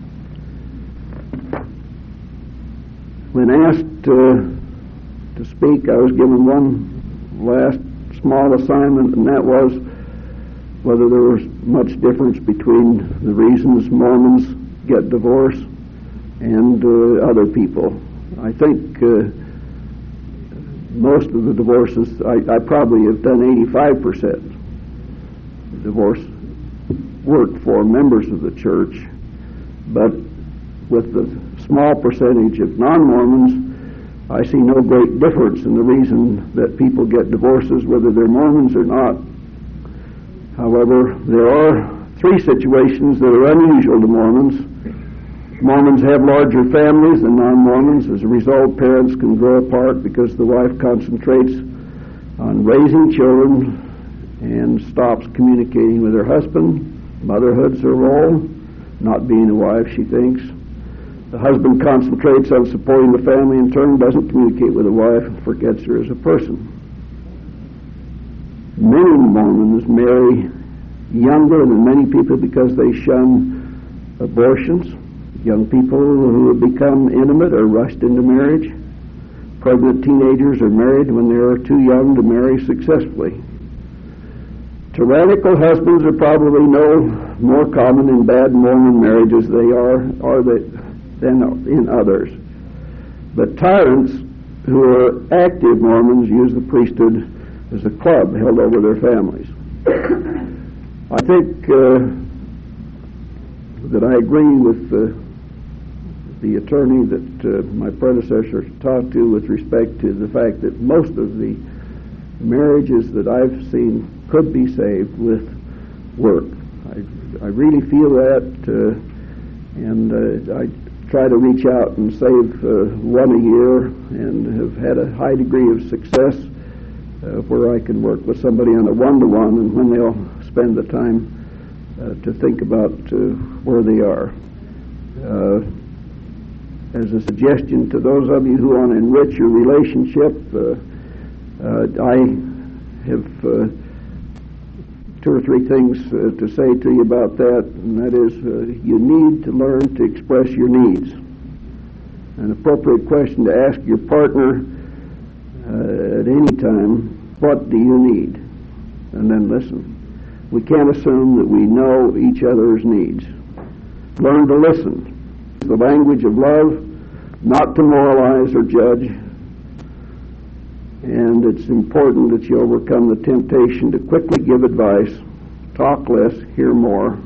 When asked uh, to speak, I was given one last small assignment, and that was whether there was much difference between the reasons Mormons get divorced and uh, other people. I think uh, most of the divorces, I, I probably have done eighty-five percent divorce work for members of the church, but with the small percentage of non-Mormons, I see no great difference in the reason that people get divorces, whether they're Mormons or not. However, there are three situations that are unusual to Mormons. Mormons have larger families than non-Mormons. As a result, parents can grow apart because the wife concentrates on raising children and stops communicating with her husband. Motherhood's her role, not being a wife, she thinks. The husband concentrates on supporting the family in turn, doesn't communicate with the wife, and forgets her as a person. Many Mormons marry younger than many people because they shun abortions. Young people who have become intimate are rushed into marriage. Pregnant teenagers are married when they are too young to marry successfully. Tyrannical husbands are probably no more common in bad Mormon marriages they are, are they, than in others. But tyrants who are active Mormons use the priesthood as a club held over their families. I think uh, that I agree with uh, the attorney that uh, my predecessor talked to with respect to the fact that most of the marriages that I've seen could be saved with work. I, I really feel that, uh, and uh, I try to reach out and save uh, one a year, and have had a high degree of success uh, where I can work with somebody on a one-to-one, and when they'll spend the time uh, to think about uh, where they are. Uh, as a suggestion to those of you who want to enrich your relationship, uh, uh, I have uh, two or three things uh, to say to you about that, and that is uh, you need to learn to express your needs. An appropriate question to ask your partner uh, at any time, what do you need? And then listen. We can't assume that we know each other's needs. Learn to listen. The language of love, not to moralize or judge. And it's important that you overcome the temptation to quickly give advice, talk less, hear more.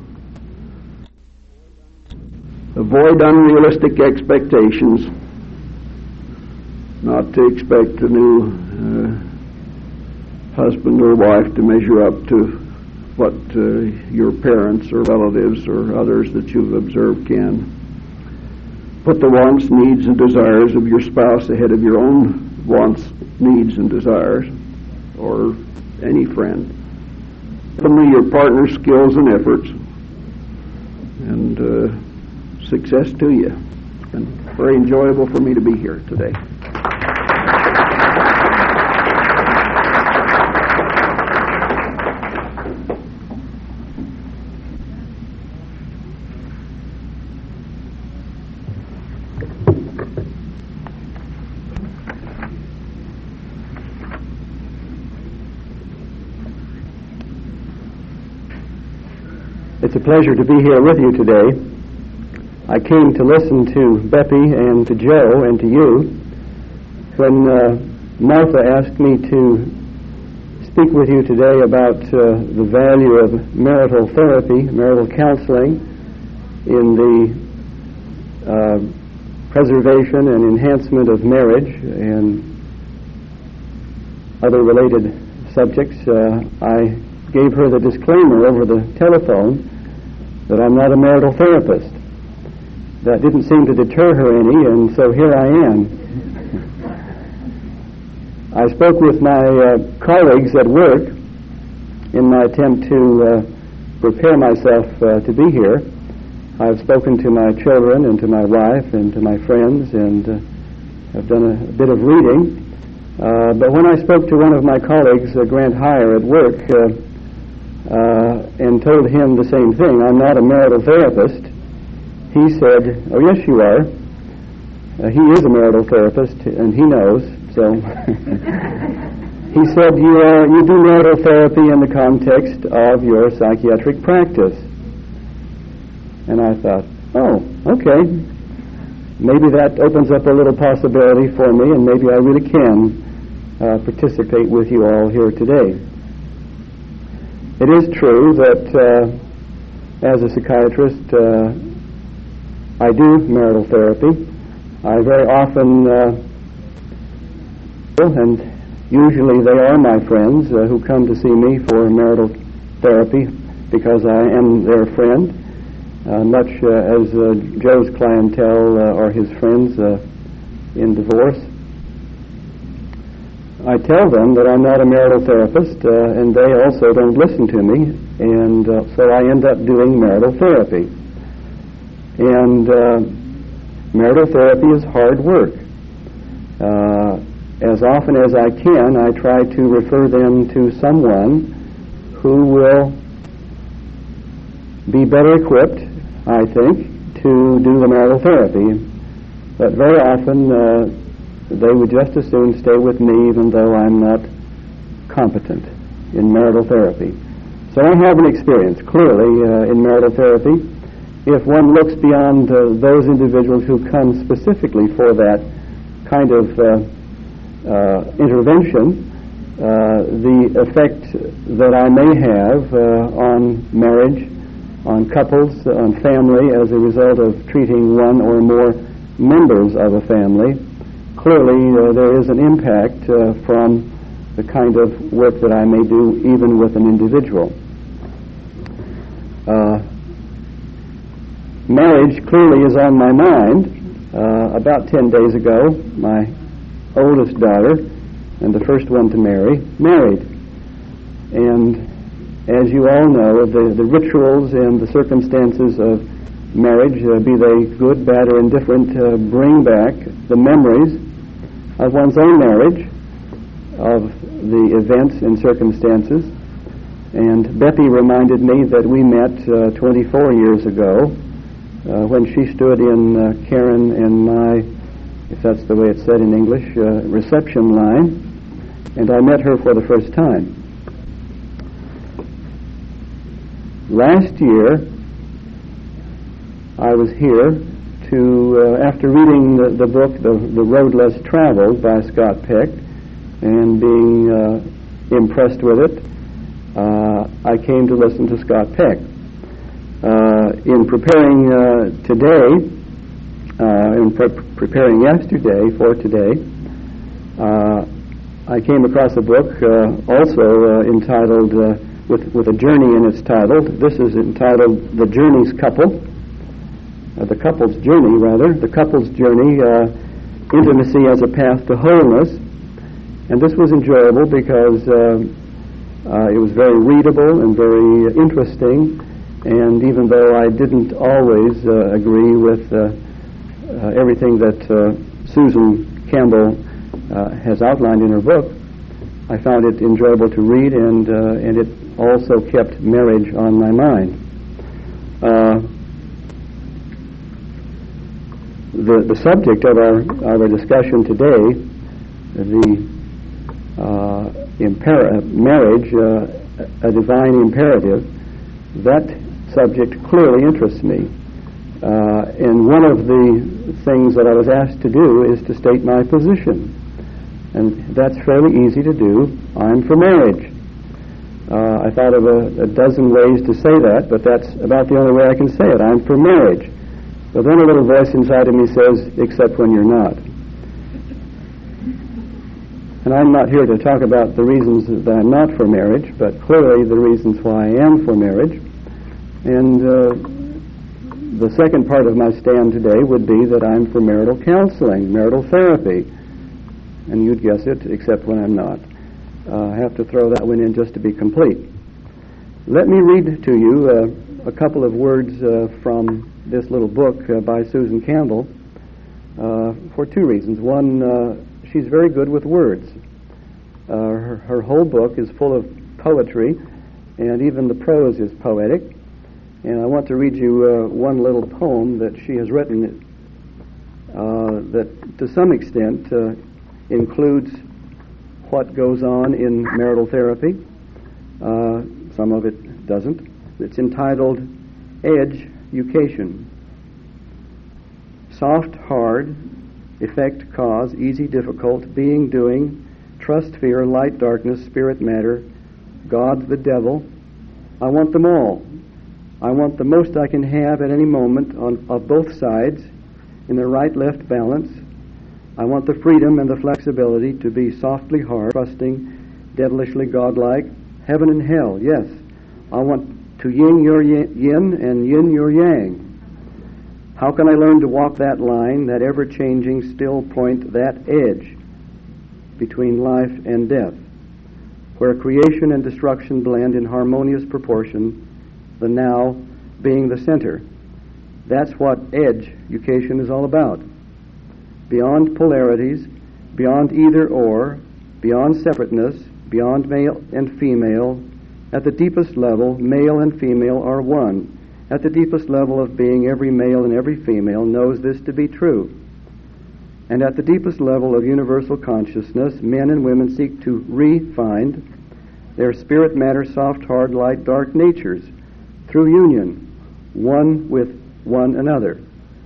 Avoid unrealistic expectations, not to expect a new uh, husband or wife to measure up to what uh, your parents or relatives or others that you've observed can. Put the wants, needs, and desires of your spouse ahead of your own wants, needs, and desires, or any friend. Openly your partner's skills and efforts, and uh, success to you. It's been very enjoyable for me to be here today. It's a pleasure to be here with you today. I came to listen to Beppy and to Joe and to you when uh, Martha asked me to speak with you today about uh, the value of marital therapy, marital counseling in the uh, preservation and enhancement of marriage and other related subjects. Uh, I gave her the disclaimer over the telephone that I'm not a marital therapist. That didn't seem to deter her any, and so here I am. I spoke with my uh, colleagues at work in my attempt to uh, prepare myself uh, to be here. I've spoken to my children and to my wife and to my friends, and uh, I've done a, a bit of reading. Uh, but when I spoke to one of my colleagues, uh, Grant Heyer, at work, uh, Uh, and told him the same thing, I'm not a marital therapist, he said, oh yes you are. Uh, he is a marital therapist, and he knows, so he said, you are you do marital therapy in the context of your psychiatric practice. And I thought, oh, okay, maybe that opens up a little possibility for me, and maybe I really can uh, participate with you all here today. It is true that uh, as a psychiatrist, uh, I do marital therapy. I very often, uh, and usually they are my friends uh, who come to see me for marital therapy because I am their friend, uh, much uh, as uh, Joe's clientele uh, are his friends uh, in divorce. I tell them that I'm not a marital therapist, uh, and they also don't listen to me and uh, so I end up doing marital therapy. And uh, marital therapy is hard work. Uh, as often as I can, I try to refer them to someone who will be better equipped, I think, to do the marital therapy. But very often uh, they would just as soon stay with me even though I'm not competent in marital therapy. So I have an experience, clearly, uh, in marital therapy. If one looks beyond uh, those individuals who come specifically for that kind of uh, uh, intervention, uh, the effect that I may have uh, on marriage, on couples, on family, as a result of treating one or more members of a family, clearly uh, there is an impact uh, from the kind of work that I may do even with an individual. Uh, marriage clearly is on my mind. Uh, about ten days ago, my oldest daughter, and the first one to marry, married. And as you all know, the, the rituals and the circumstances of marriage, uh, be they good, bad, or indifferent, uh, bring back the memories of one's own marriage, of the events and circumstances. And Beppy reminded me that we met uh, twenty-four years ago uh, when she stood in uh, Karen and my, if that's the way it's said in English, uh, reception line, and I met her for the first time. Last year, I was here to, uh, after reading the, the book, the, the Road Less Traveled by Scott Peck, and being uh, impressed with it, uh, I came to listen to Scott Peck. Uh, in preparing uh, today, uh, in pre- preparing yesterday for today, uh, I came across a book uh, also uh, entitled, uh, with, with a journey in its title. This is entitled The Journey's Couple. Uh, the Couple's Journey, rather. The Couple's Journey, uh, Intimacy as a Path to Wholeness. And this was enjoyable because uh, uh, it was very readable and very interesting. And even though I didn't always uh, agree with uh, uh, everything that uh, Susan Campbell uh, has outlined in her book, I found it enjoyable to read, and uh, and it also kept marriage on my mind. Uh, the the subject of our our discussion today, the uh, imper- marriage, uh, a divine imperative, that subject clearly interests me. Uh, and one of the things that I was asked to do is to state my position. And that's fairly easy to do. I'm for marriage. Uh, I thought of a, a dozen ways to say that, but that's about the only way I can say it. I'm for marriage. But then a little voice inside of me says, except when you're not. And I'm not here to talk about the reasons that I'm not for marriage, but clearly the reasons why I am for marriage. And uh, the second part of my stand today would be that I'm for marital counseling, marital therapy. And you'd guess it, except when I'm not. Uh, I have to throw that one in just to be complete. Let me read to you uh, a couple of words uh, from this little book uh, by Susan Campbell uh, for two reasons. One, uh, she's very good with words. Uh, her, her whole book is full of poetry, and even the prose is poetic. And I want to read you uh, one little poem that she has written uh, that, to some extent, uh, includes what goes on in marital therapy. Uh, some of it doesn't. It's entitled Education. Soft, hard, effect, cause, easy, difficult, being, doing, trust, fear, light, darkness, spirit, matter, God, the devil. I want them all. I want the most I can have at any moment on of both sides in the right-left balance. I want the freedom and the flexibility to be softly hard, trusting, devilishly godlike, heaven and hell, yes. I want to yin your yin and yin your yang. How can I learn to walk that line, that ever-changing still point, that edge between life and death? where creation and destruction blend in harmonious proportion, the now being the center. That's what education is all about. Beyond polarities, beyond either or, beyond separateness, beyond male and female, at the deepest level, male and female are one. At the deepest level of being, every male and every female knows this to be true. And at the deepest level of universal consciousness, men and women seek to re-find their spirit, matter, soft, hard, light, dark natures through union, one with one another.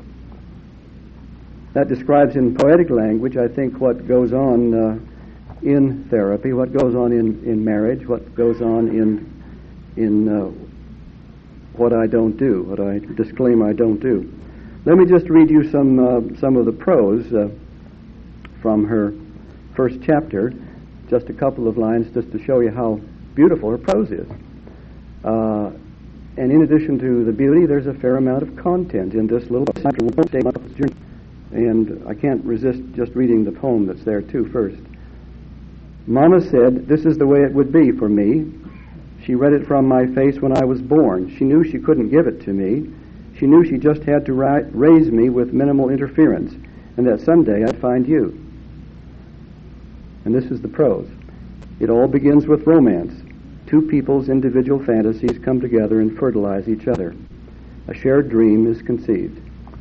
That describes in poetic language, I think, what goes on uh, in therapy, what goes on in, in marriage, what goes on in in uh, what I don't do, what I disclaim I don't do. Let me just read you some uh, some of the prose uh, from her first chapter, just a couple of lines just to show you how beautiful her prose is. Uh, and in addition to the beauty, there's a fair amount of content in this little statement. And I can't resist just reading the poem that's there too first. Mama said, "This is the way it would be for me." She read it from my face when I was born. She knew she couldn't give it to me. She knew she just had to ri- raise me with minimal interference, and that someday I'd find you. And this is the prose. It all begins with romance. Two people's individual fantasies come together and fertilize each other. A shared dream is conceived.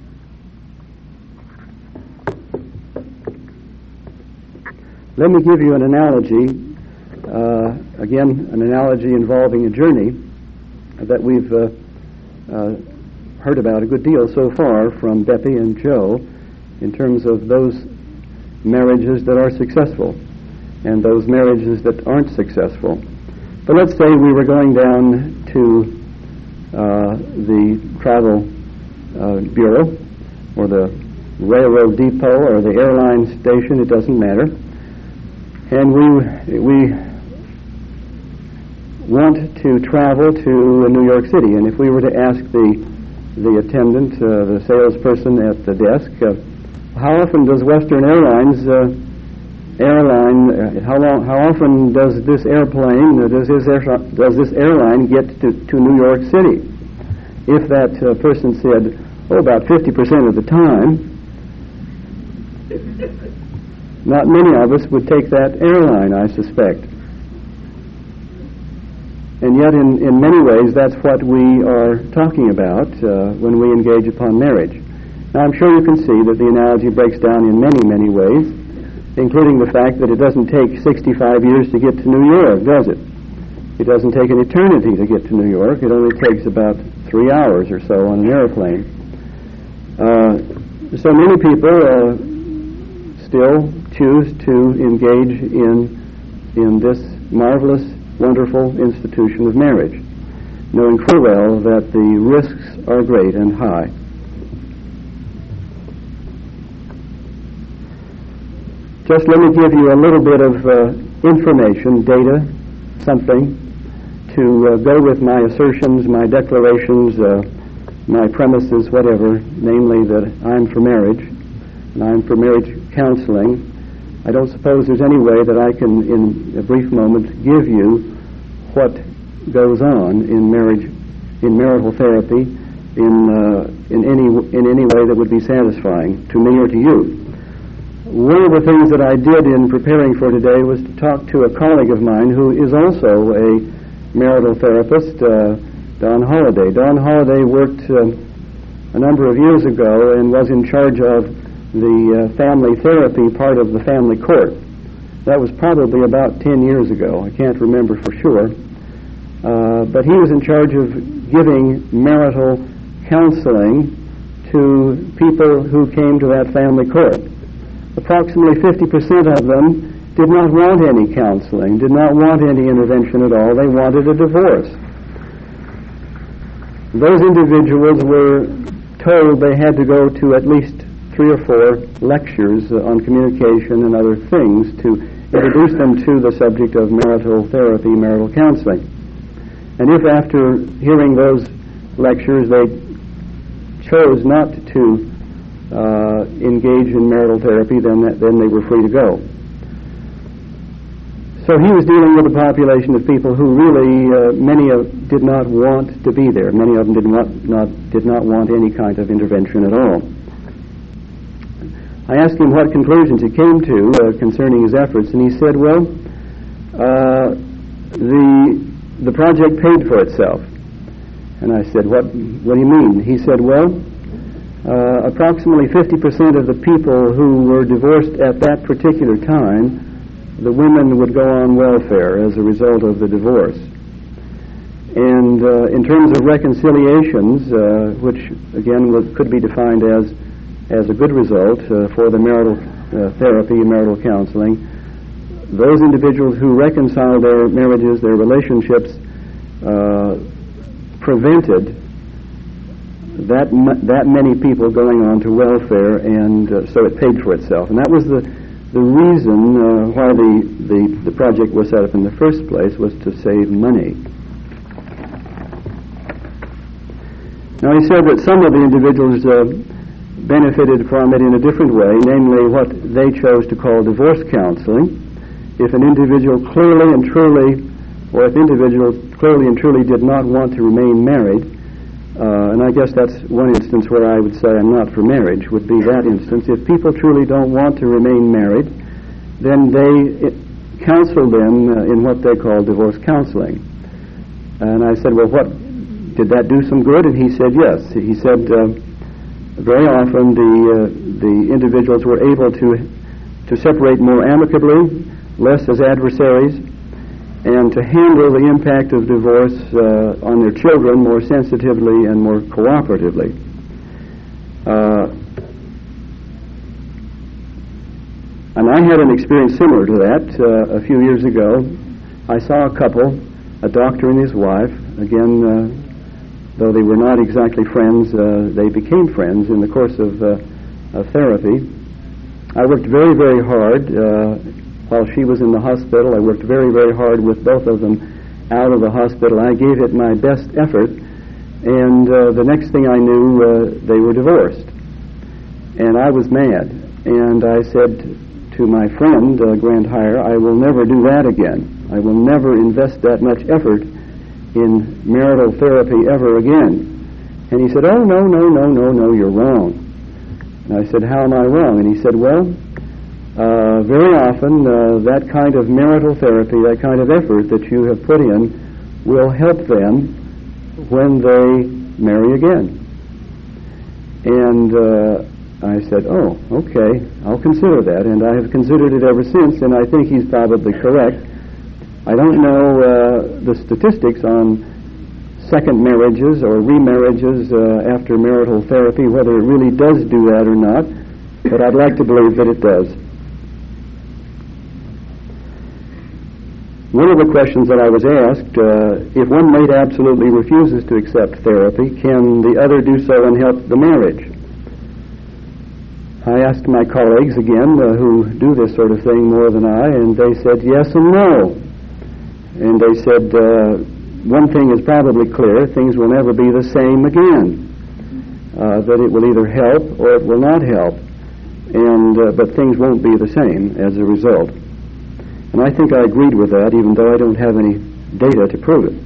Let me give you an analogy, uh, again, an analogy involving a journey that we've uh, uh, heard about a good deal so far from Beppy and Joe in terms of those marriages that are successful and those marriages that aren't successful. But let's say we were going down to uh, the travel uh, bureau or the railroad depot or the airline station, it doesn't matter. And we we want to travel to New York City, and if we were to ask the the attendant, uh, the salesperson at the desk, uh, how often does Western Airlines uh, airline uh, how long how often does this airplane uh, does this air, does this airline get to, to New York City? If that uh, person said, oh, about fifty percent of the time, not many of us would take that airline, I suspect. And yet, in, in many ways, that's what we are talking about uh, when we engage upon marriage. Now, I'm sure you can see that the analogy breaks down in many, many ways, including the fact that it doesn't take sixty-five years to get to New York, does it? It doesn't take an eternity to get to New York. It only takes about three hours or so on an airplane. Uh, so many people uh, still choose to engage in in this marvelous, wonderful institution of marriage, knowing full well that the risks are great and high. Just let me give you a little bit of uh, information, data, something, to uh, go with my assertions, my declarations, uh, my premises, whatever, namely that I'm for marriage, and I'm for marriage counseling. I don't suppose there's any way that I can, in a brief moment, give you what goes on in marriage, in marital therapy, in uh, in any in any way that would be satisfying to me or to you. One of the things that I did in preparing for today was to talk to a colleague of mine who is also a marital therapist, uh, Don Holliday. Don Holliday worked uh, a number of years ago and was in charge of the uh, family therapy part of the family court. That was probably about ten years ago. I can't remember for sure. Uh, but he was in charge of giving marital counseling to people who came to that family court. Approximately fifty percent of them did not want any counseling, did not want any intervention at all. They wanted a divorce. Those individuals were told they had to go to at least three or four lectures uh, on communication and other things to introduce them to the subject of marital therapy, marital counseling. And if after hearing those lectures they chose not to uh, engage in marital therapy, then that, then they were free to go. So he was dealing with a population of people who really, uh, many of did not want to be there. Many of them did not, not did not want any kind of intervention at all. I asked him what conclusions he came to uh, concerning his efforts, and he said, "Well, uh, the the project paid for itself." And I said, "What what do you mean?" He said, "Well, uh, approximately fifty percent of the people who were divorced at that particular time, the women would go on welfare as a result of the divorce. And uh, in terms of reconciliations, uh, which again was, could be defined as as a good result uh, for the marital uh, therapy, marital counseling, those individuals who reconciled their marriages, their relationships, uh, prevented that m- that many people going on to welfare, and uh, so it paid for itself. And that was the the reason uh, why the, the, the project was set up in the first place, was to save money. Now he said that some of the individuals uh, benefited from it in a different way, namely what they chose to call divorce counseling. If an individual clearly and truly, or if individuals clearly and truly did not want to remain married, uh, and I guess that's one instance where I would say I'm not for marriage, would be that instance. If people truly don't want to remain married, then they it, counsel them uh, in what they call divorce counseling. And I said, "Well, what, did that do some good?" And he said, yes. He said uh, very often the uh, the individuals were able to to separate more amicably, less as adversaries, and to handle the impact of divorce uh, on their children more sensitively and more cooperatively. Uh, and I had an experience similar to that uh, a few years ago. I saw a couple, a doctor and his wife. Again, uh, though they were not exactly friends, uh, they became friends in the course of, uh, of therapy. I worked very, very hard uh, while she was in the hospital. I worked very, very hard with both of them out of the hospital. I gave it my best effort, and uh, the next thing I knew, uh, they were divorced. And I was mad. And I said to my friend, uh, Grant Heyer, "I will never do that again. I will never invest that much effort in marital therapy ever again." And he said, "Oh, no, no, no, no, no, you're wrong." And I said, "How am I wrong?" And he said, "Well, Uh, very often uh, that kind of marital therapy, that kind of effort that you have put in will help them when they marry again." And uh, I said, "Oh, okay, I'll consider that." And I have considered it ever since, and I think he's probably correct. I don't know uh, the statistics on second marriages or remarriages uh, after marital therapy, whether it really does do that or not, but I'd like to believe that it does. One of the questions that I was asked, uh, if one mate absolutely refuses to accept therapy, can the other do so and help the marriage? I asked my colleagues again, uh, who do this sort of thing more than I, and they said yes and no. And they said, uh, one thing is probably clear, things will never be the same again. Uh, that it will either help or it will not help, and uh, but things won't be the same as a result. And I think I agreed with that, even though I don't have any data to prove it.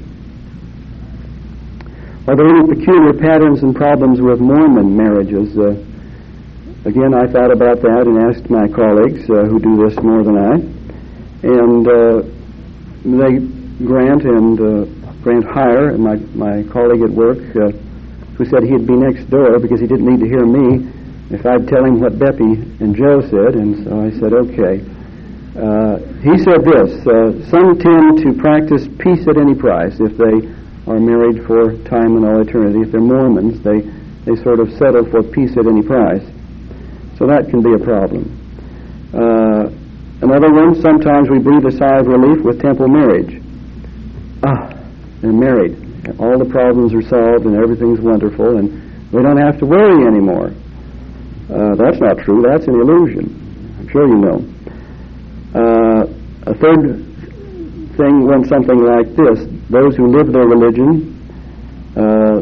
Are there any peculiar patterns and problems with Mormon marriages? Uh, again, I thought about that and asked my colleagues uh, who do this more than I. And uh, they, Grant and uh, Grant Heyer, and my, my colleague at work, uh, who said he'd be next door because he didn't need to hear me if I'd tell him what Beppy and Joe said. And so I said, okay. Uh, he said this, uh, some tend to practice peace at any price if they are married for time and all eternity. If they're Mormons, they, they sort of settle for peace at any price. So that can be a problem. Uh, another one, sometimes we breathe a sigh of relief with temple marriage. Ah, they're married. All the problems are solved and everything's wonderful and we don't have to worry anymore. Uh, that's not true. That's an illusion. I'm sure you know. Uh, a third thing went something like this. Those who live their religion uh,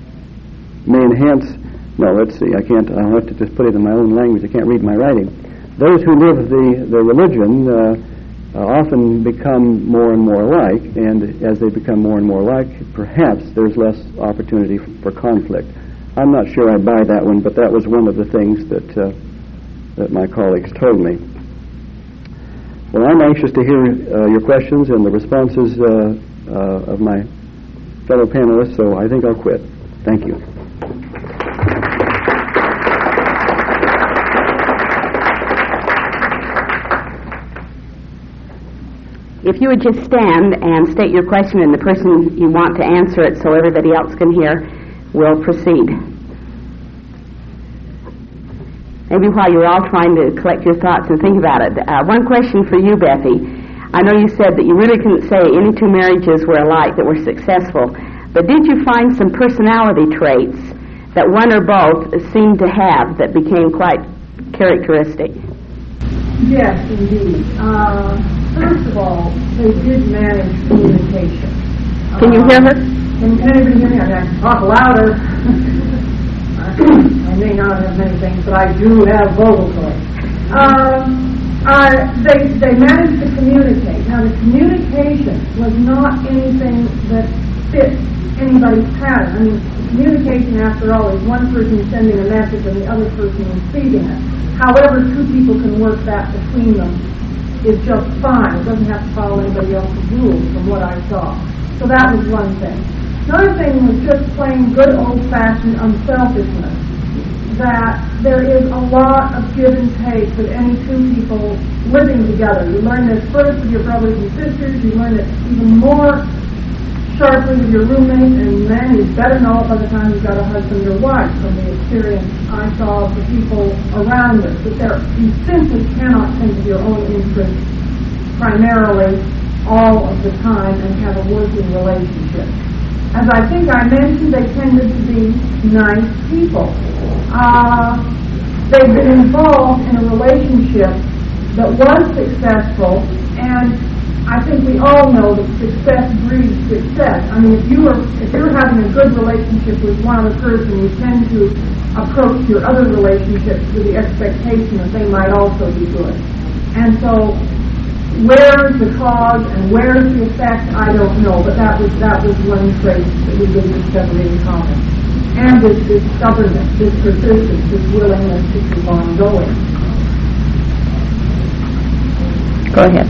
may enhance... No, let's see. I can't... I'll have to just put it in my own language. I can't read my writing. those who live the, the religion uh, uh, often become more and more alike, and as they become more and more alike, perhaps there's less opportunity f- for conflict. I'm not sure I buy that one, but that was one of the things that uh, that my colleagues told me. Well, I'm anxious to hear uh, your questions and the responses uh, uh, of my fellow panelists, so I think I'll quit. Thank you. If you would just stand and state your question and the person you want to answer it so everybody else can hear, we'll proceed. Maybe while you're all trying to collect your thoughts and think about it, uh, one question for you, Bethy. I know you said that you really couldn't say any two marriages were alike that were successful, but did you find some personality traits that one or both seemed to have that became quite characteristic? Yes, indeed. Uh, first of all, they did manage communication. Can you uh, hear her? Can, can anybody hear me? I mean, I can talk louder. I may not have many things, but I do have vocal cords. Um, uh, they, they managed to communicate. Now, the communication was not anything that fit anybody's pattern. I mean, communication, after all, is one person sending a message and the other person receiving it. However, two people can work that between them is just fine. It doesn't have to follow anybody else's rules from what I saw. So that was one thing. Another thing was just plain good old-fashioned unselfishness, that there is a lot of give and take with any two people living together. You learn this first with your brothers and sisters. You learn it even more sharply with your roommate, and then you better know it by the time you've got a husband or wife, from the experience I saw of the people around us, that there, you simply cannot think of your own interests primarily all of the time and have a working relationship. As I think I mentioned, they tended to be nice people. Uh, they've been involved in a relationship that was successful, and I think we all know that success breeds success. I mean, if you are if you're having a good relationship with one other person, you tend to approach your other relationships with the expectation that they might also be good. And so, where's the cause and where's the effect? I don't know, but that was that was one trait that we did discover in common. And this, this stubbornness, this persistence, this willingness to keep on going. Go ahead.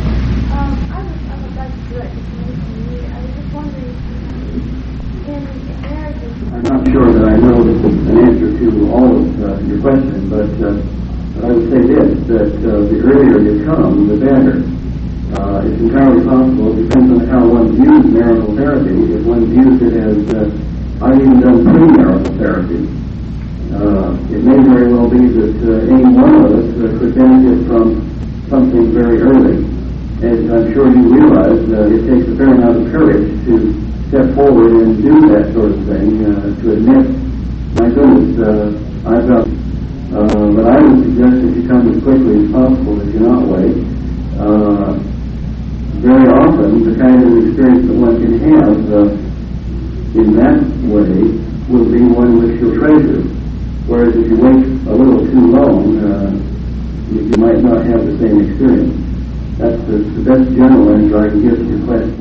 I'm not sure that I know an answer to all of uh, your question, but, uh, but I would say this, that uh, the earlier you come, the better. Uh, it's entirely possible, it depends on how one views marital therapy. If one views it as, uh, I've even done premarital therapy, uh, it may very well be that uh, any one of us uh, could benefit from something very early. And I'm sure you realize uh, it takes a fair amount of courage to step forward and do that sort of thing, uh, to admit, my goodness, uh, I've got, uh, but I would suggest that you come as quickly as possible if you're not wait. Uh, very often, the kind of experience that one can have uh, in that way will be one which you'll treasure. Whereas if you wait a little too long, uh, you, you might not have the same experience. That's the, the best general answer I can give to your question.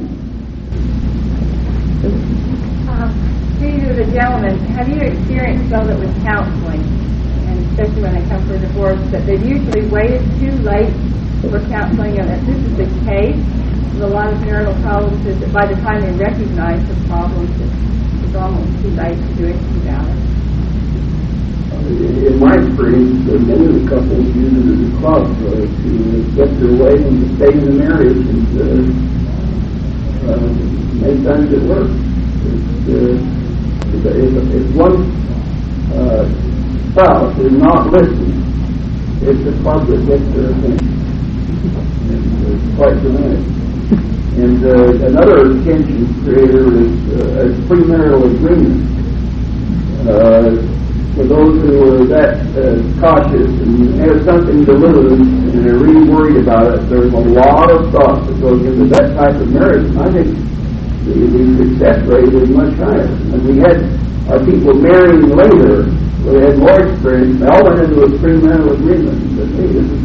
Uh, to you, the gentleman, have you experienced some that with counseling, and especially when they come for divorce, that they've usually waited too late for counseling, and if this is the case with a lot of marital problems, is that by the time they recognize the problems, it's almost too late to do anything about it? In my experience, many of the couples use it as a club uh, to get their way and to stay in the marriage, and uh, uh, many times it works. It's, uh, if, if one uh, spouse is not listening, it's a club that gets their attention. And it's quite dramatic. And uh, another tension creator is uh, a premarital agreement. Uh, for those who are that uh, cautious and have something to lose and are really worried about it, there's a lot of thought that goes into that type of marriage. And I think the, the success rate is much higher. And we had our people marrying later, who had more experience, they all went into a premarital agreement and said, hey, this is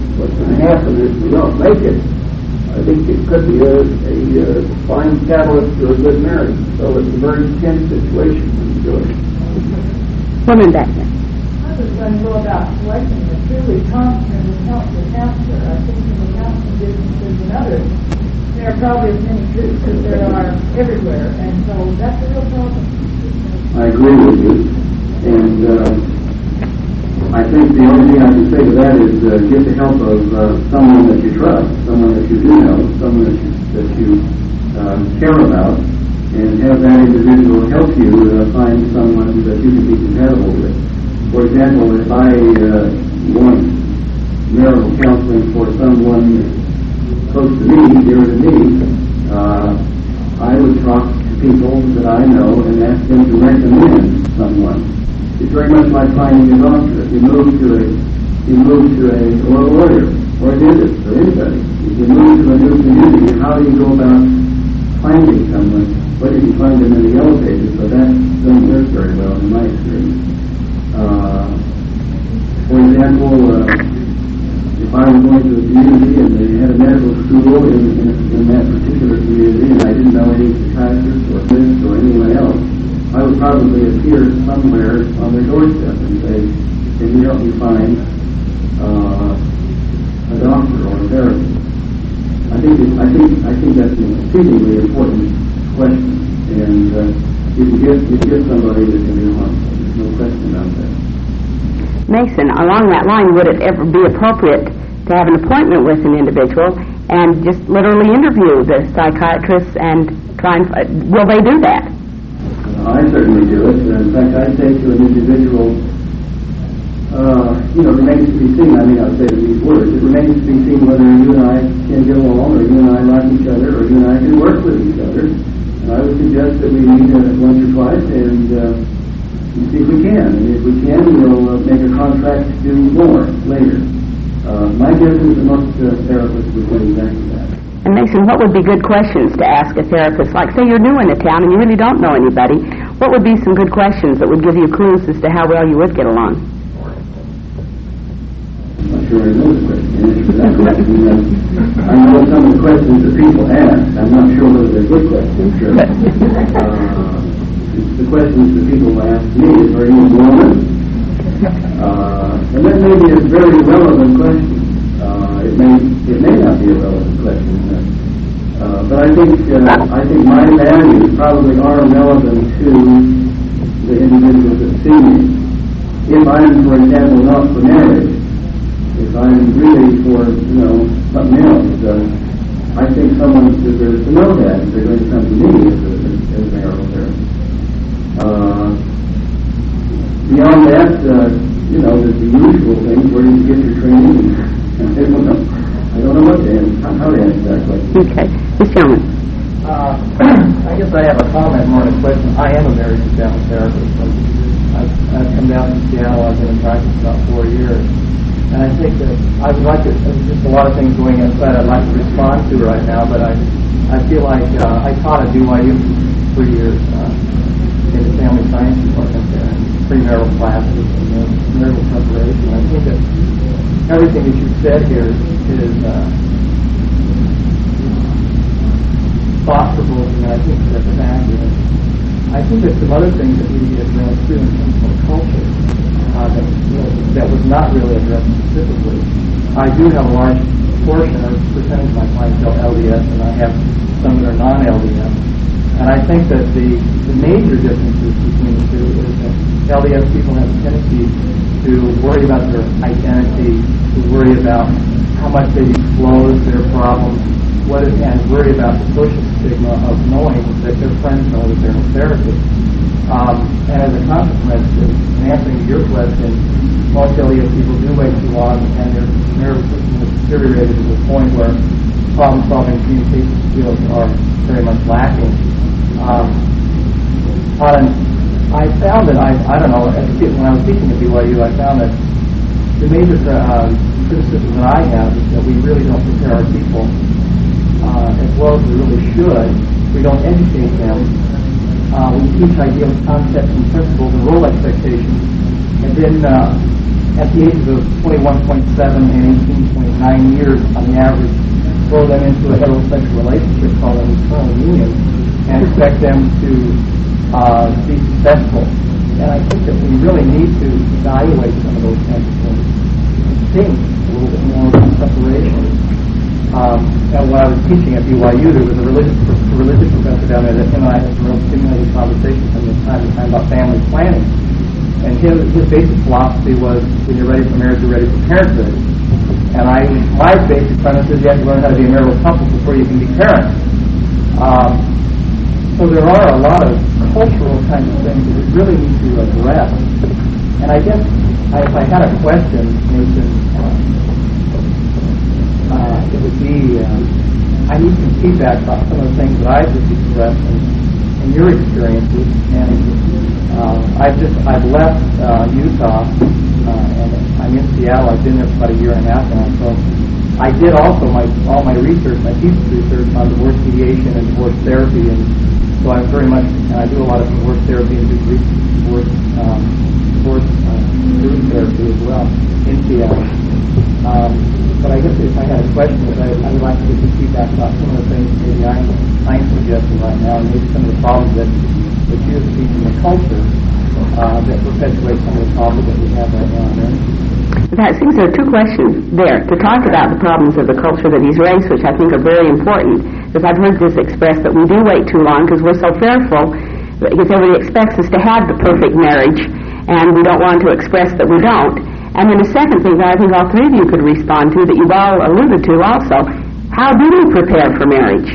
happen if we don't make it, I think it could be a, a, a fine catalyst to a good marriage. So it's a very tense situation when you do it. Woman back there. I was going to go about selecting a truly competent and helpful counselor. I think in the counseling businesses and others, there are probably as many truths as there are everywhere, and so that's a real problem. I agree with you, and uh, I think the only thing I can say to that is uh, get the help of uh, someone that you trust, someone that you do know, someone that you, that you uh, care about, and have that individual help you uh, find someone that you can be compatible with. For example, if I uh, want marital counseling for someone close to me, dear to me, uh, I would talk to people that I know and ask them to recommend someone. It's very much like finding a doctor. If you move to a, you move to a, or a lawyer, or a dentist, or anybody. If you move to a new community, how do you go about finding someone? Well, you can find them in the yellow pages, but that doesn't work very well in my experience. Uh, for example, uh, if I was going to a community and they had a medical school in, in, in that particular community and I didn't know any psychiatrists or dentists or anyone else, I would probably appear somewhere on their doorstep and say, can you help me find uh, a doctor or a therapist? I think it, I think I think that's an exceedingly important question, and uh, you can get you get somebody that can be helpful. There's no question about that. Mason, along that line, would it ever be appropriate to have an appointment with an individual and just literally interview the psychiatrist and try and, uh, will they do that? Uh, I certainly do it. In fact, I say to an individual, uh, you know, remains to be seen. I may not say these words. It remains to be seen whether you and I can get along, or you and I like each other, or you and I can work with each other. And I would suggest that we meet uh, once or twice and, uh, and see if we can. And if we can, we'll uh, make a contract to do more later. Uh, my guess is that most uh, therapists would do exactly that. And Mason, what would be good questions to ask a therapist? Like, say you're new in a town and you really don't know anybody. What would be some good questions that would give you clues as to how well you would get along? I'm not sure I know the question. Answer that question. I know some of the questions that people ask. I'm not sure whether they're good questions. Sure. uh, the questions that people ask me is, are you a Mormon? Uh, and that may be a very relevant question. Uh, it may it may not be a relevant question, uh, but I think uh, I think my values probably are relevant to the individuals that see me. If I'm, for example, not for marriage, if I'm really for you know something else, uh, I think someone deserves to know that if they're going to come to me as a, as a marital therapist. Uh, beyond that, uh, you know, there's the usual things. Where do you get your training? I don't know. I don't know what to answer, how to answer that question. Okay. Miz Gentleman. Uh, I guess I have a comment more than a question. I am a marriage and family therapist. I've, I've come down from Seattle. I've been in practice about four years. And I think that I would like to, there's just a lot of things going inside I'd like to respond to right now, but I I feel like uh, I taught at B Y U for three years uh, in the family science department there, and premarital classes and uh, marital preparation. I think that everything that you've said here is uh, thought-provoking, and I think that's accurate. I think there's some other things that need to be addressed too in terms of culture uh, that, you know, that was not really addressed specifically. I do have a large portion or percentage of my clientele L D S, and I have some that are non-L D S. And I think that the, the major differences between the two is that L D S people have a tendency to worry about their identity, to worry about how much they disclose their problems, what is, and worry about the social stigma of knowing that their friends know that they're a therapist. Um, and as a consequence, in answering your question, most L D S people do wait too long, and their nervous system is deteriorated to the point where problem-solving communication skills are very much lacking. Um, on, I found that I, I don't know, as a kid, when I was teaching at B Y U, I found that the major uh, criticism that I have is that we really don't prepare our people uh, as well as we really should. We don't educate them. Uh, we teach ideas, concepts, and principles and role expectations, and then uh, at the ages of twenty-one point seven and eighteen point nine years on the average, throw them into a heterosexual relationship called an eternal union, and expect them to uh, be successful. And I think that we really need to evaluate some of those kinds of things and think a little bit more about separation. Um, and when I was teaching at B Y U, there was a religious, a religious professor down there that him and I had some real stimulating conversations from time to time about family planning. And his, his basic philosophy was, when you're ready for marriage, you're ready for parenthood. And I, my basic premise is you have to learn how to be a marital couple before you can be parents. Um, so there are a lot of cultural kinds of things that we really need to address. And I guess I, if I had a question, Nathan, uh, it would be, uh, I need some feedback about some of the things that I've just expressed and, and your experiences. And uh, I've just, I've left uh, Utah, uh, and I'm in Seattle. I've been there for about a year and a half now. So I did also my all my research, my thesis research on divorce mediation and divorce therapy, and so I'm very much, and I do a lot of divorce therapy and do divorce, um, divorce uh, group therapy as well in Seattle. Um, but I guess if I had a question, I, I would like to get some feedback about some of the things maybe I'm, I'm suggesting right now, and maybe some of the problems that, that you're seeing in the culture uh, that perpetuate some of the problems that we have right now. There. That seems there are two questions there. To talk about the problems of the culture that he's raised, which I think are very important, because I've heard this expressed that we do wait too long because we're so fearful, because everybody expects us to have the perfect marriage, and we don't want to express that we don't. And then the second thing that I think all three of you could respond to, that you've all alluded to also, how do we prepare for marriage?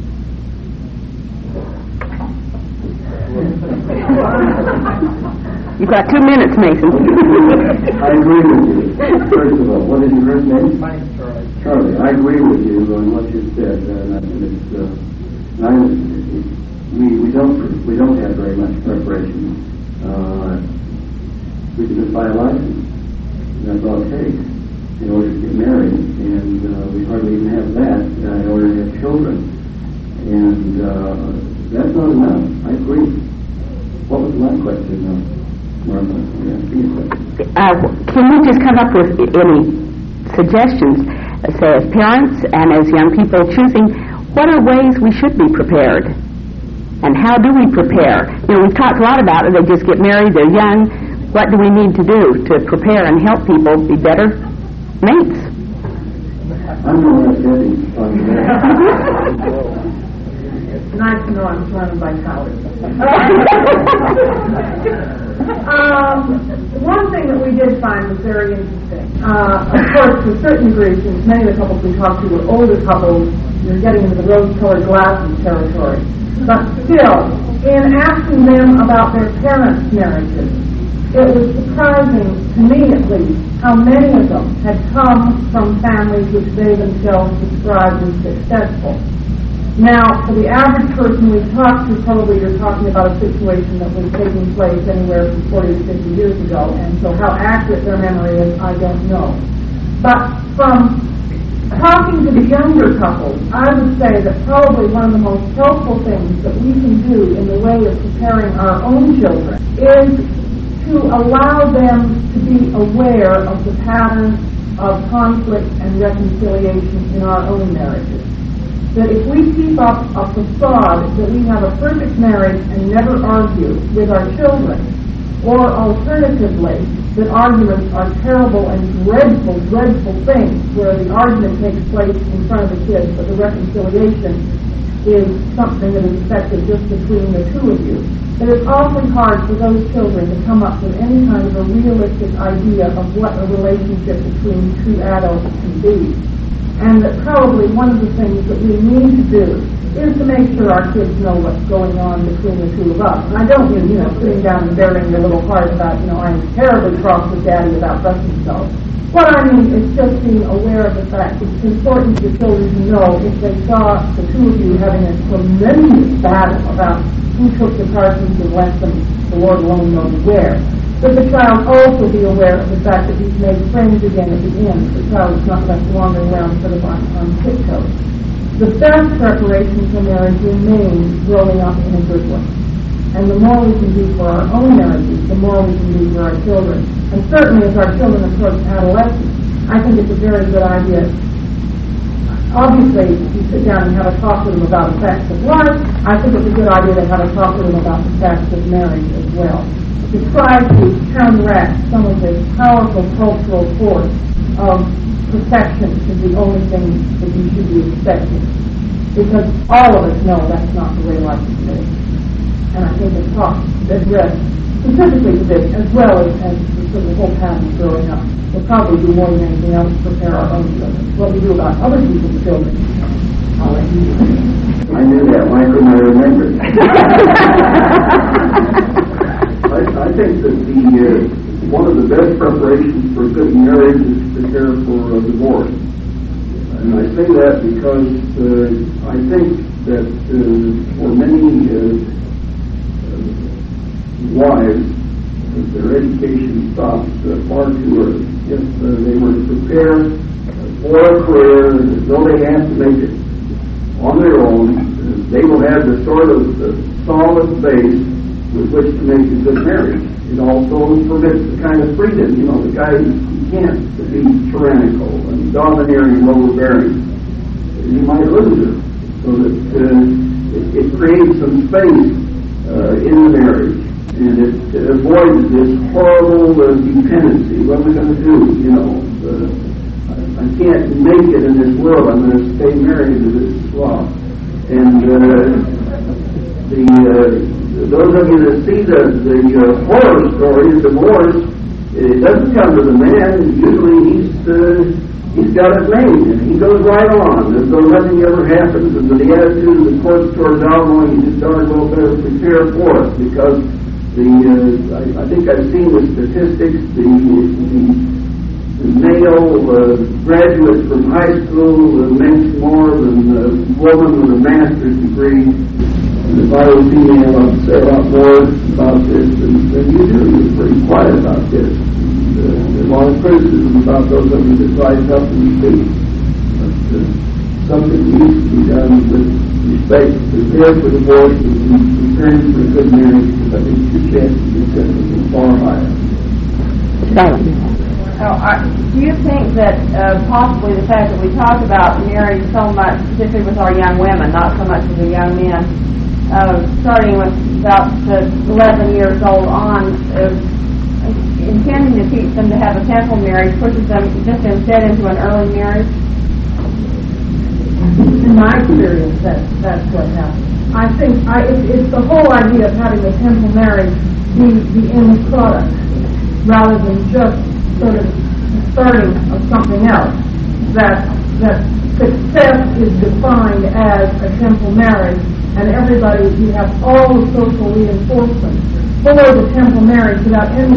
You've got two minutes, Mason. I agree with you. First of all, what is your first name? My name's Charlie. Charlie, I agree with you on what you said. Uh, and it's, uh, I, we we don't we don't have very much preparation. Uh, we can just buy a license. That's all it takes in order to get married, and uh, we hardly even have that uh, in order to have children. And uh, that's not enough. I agree. What was my question, uh, Martha? Yeah, uh, can you just come up with any suggestions, uh, say as parents and as young people choosing, what are ways we should be prepared? And how do we prepare? You know, we've talked a lot about it. They just get married, they're young. What do we need to do to prepare and help people be better mates? I'm going to Debbie on that. It's nice to know I'm surrounded by cowards. um, one thing that we did find was very interesting. Uh, of course, to a certain degree, since many of the couples we talked to were older couples, you're getting into the rose-colored glasses territory. But still, in asking them about their parents' marriages, it was surprising, to me at least, how many of them had come from families which they themselves described as successful. Now, for the average person we talked to, probably you're talking about a situation that was taking place anywhere from forty to fifty years ago, and so how accurate their memory is, I don't know. But from talking to the younger couples, I would say that probably one of the most helpful things that we can do in the way of preparing our own children is to allow them to be aware of the pattern of conflict and reconciliation in our own marriages. That if we keep up a facade that we have a perfect marriage and never argue with our children, or alternatively, that arguments are terrible and dreadful, dreadful things where the argument takes place in front of the kids, but the reconciliation is something that is effective just between the two of you, that it's awfully hard for those children to come up with any kind of a realistic idea of what a relationship between two adults can be. And that probably one of the things that we need to do is to make sure our kids know what's going on between the two of us. And I don't mean, you know, sitting down and burying your little heart about, you know, I'm terribly cross with Daddy about such and so. What I mean is just being aware of the fact that it's important for children to know if they saw the two of you having a tremendous battle about who took the car keys and left them, the Lord alone knows where, that the child also be aware of the fact that he's made friends again at the end. The child is not left wandering around sort of on, on tiptoes. The best preparation for marriage remains growing up in a good way. And the more we can do for our own marriages, the more we can do for our children. And certainly as our children approach adolescence, I think it's a very good idea. Obviously, if you sit down and have a talk with them about the facts of life, I think it's a good idea to have a talk with them about the facts of marriage as well. To try to counteract some of the powerful cultural force of perfection is the only thing that you should be expecting. Because all of us know that's not the way life is lived. And I think the talk addressed specifically to this, as well as, as the, the whole pattern of growing up. We'll probably do more than anything else to prepare our own children. What we do about other people's children, I'll let you do. I knew that, Michael, and I remembered. I, I think that the uh, one of the best preparations for a good marriage is to prepare for a divorce. And I say that because uh, I think that uh, for many uh, wives, their education stops uh, far too early. If uh, they were to prepare for a career, though they have to make it on their own, uh, they will have the sort of uh, solid base with which to make a good marriage. It also permits the kind of freedom, you know, the guy who can't be tyrannical and domineering and overbearing. You might lose it, so that uh, it, it creates some space uh, in the marriage. And it uh, avoids this horrible uh, dependency. What am I going to do? You know, uh, I, I can't make it in this world. I'm going to stay married to this slob. And uh, the uh, those of you that see the the uh, horror story of divorce, it doesn't come to the man. Usually he's uh, he's got it made, and he goes right on as though nothing ever happens. And the attitude of the courts towards alimony, you just darn well better prepare for it, because The, uh, I, I think I've seen the statistics. The, the, the male uh, graduate from high school uh, makes more than the woman with a master's degree. And if I was female, I'd say a lot more about this than, than you do. You're pretty quiet about this. And, uh, there's a lot of criticism about those of you that rise up and speak. But uh, something needs to be done with respect, prepare for divorce, and prepare for a good marriage, because I think your chances of success are far higher. Now, are, do you think that uh, possibly the fact that we talk about marriage so much, particularly with our young women, not so much with the young men, uh, starting with about uh, eleven years old on, uh, intending to teach them to have a temple marriage, pushes them just instead into an early marriage? In my experience, that's, that's what happens. I think I, it, it's the whole idea of having a temple marriage be the end product, rather than just sort of starting of something else. That that success is defined as a temple marriage, and everybody, you have all the social reinforcement for the temple marriage without any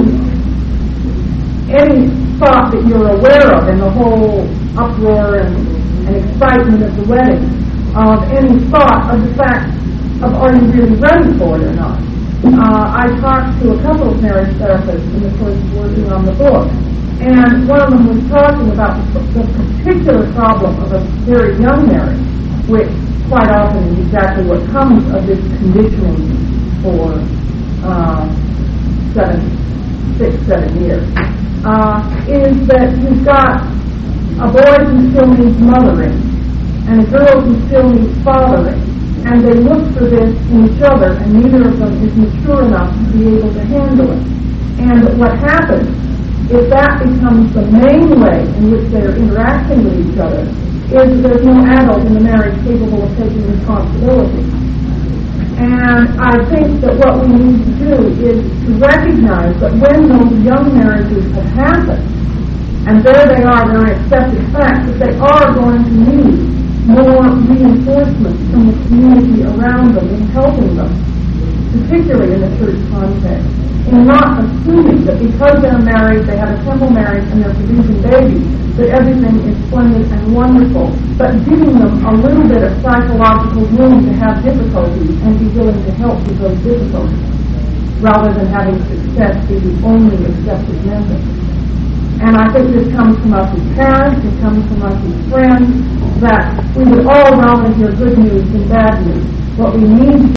any thought that you're aware of in the whole uproar and and excitement of the wedding, of any thought of the fact of are you really ready for it or not. Uh, I talked to a couple of marriage therapists in the course of working on the book, and one of them was talking about the, the particular problem of a very young marriage, which quite often is exactly what comes of this conditioning for uh, seven, six, seven years, uh, is that you've got a boy who still needs mothering, and a girl who still needs fathering, and they look for this in each other, and neither of them is mature enough to be able to handle it. And what happens, if that becomes the main way in which they're interacting with each other, is that there's no adult in the marriage capable of taking responsibility. And I think that what we need to do is to recognize that when those young marriages have happened, and there they are, they're an accepted fact, that they are going to need more reinforcement from the community around them in helping them, particularly in the church context, in not assuming that because they're married, they have a temple marriage and they're producing babies, that everything is splendid and wonderful, but giving them a little bit of psychological room to have difficulties and be willing to help with those difficulties, rather than having success be the only accepted method. And I think this comes from us as parents, it comes from us as friends, that we would all rather hear good news than bad news. What we need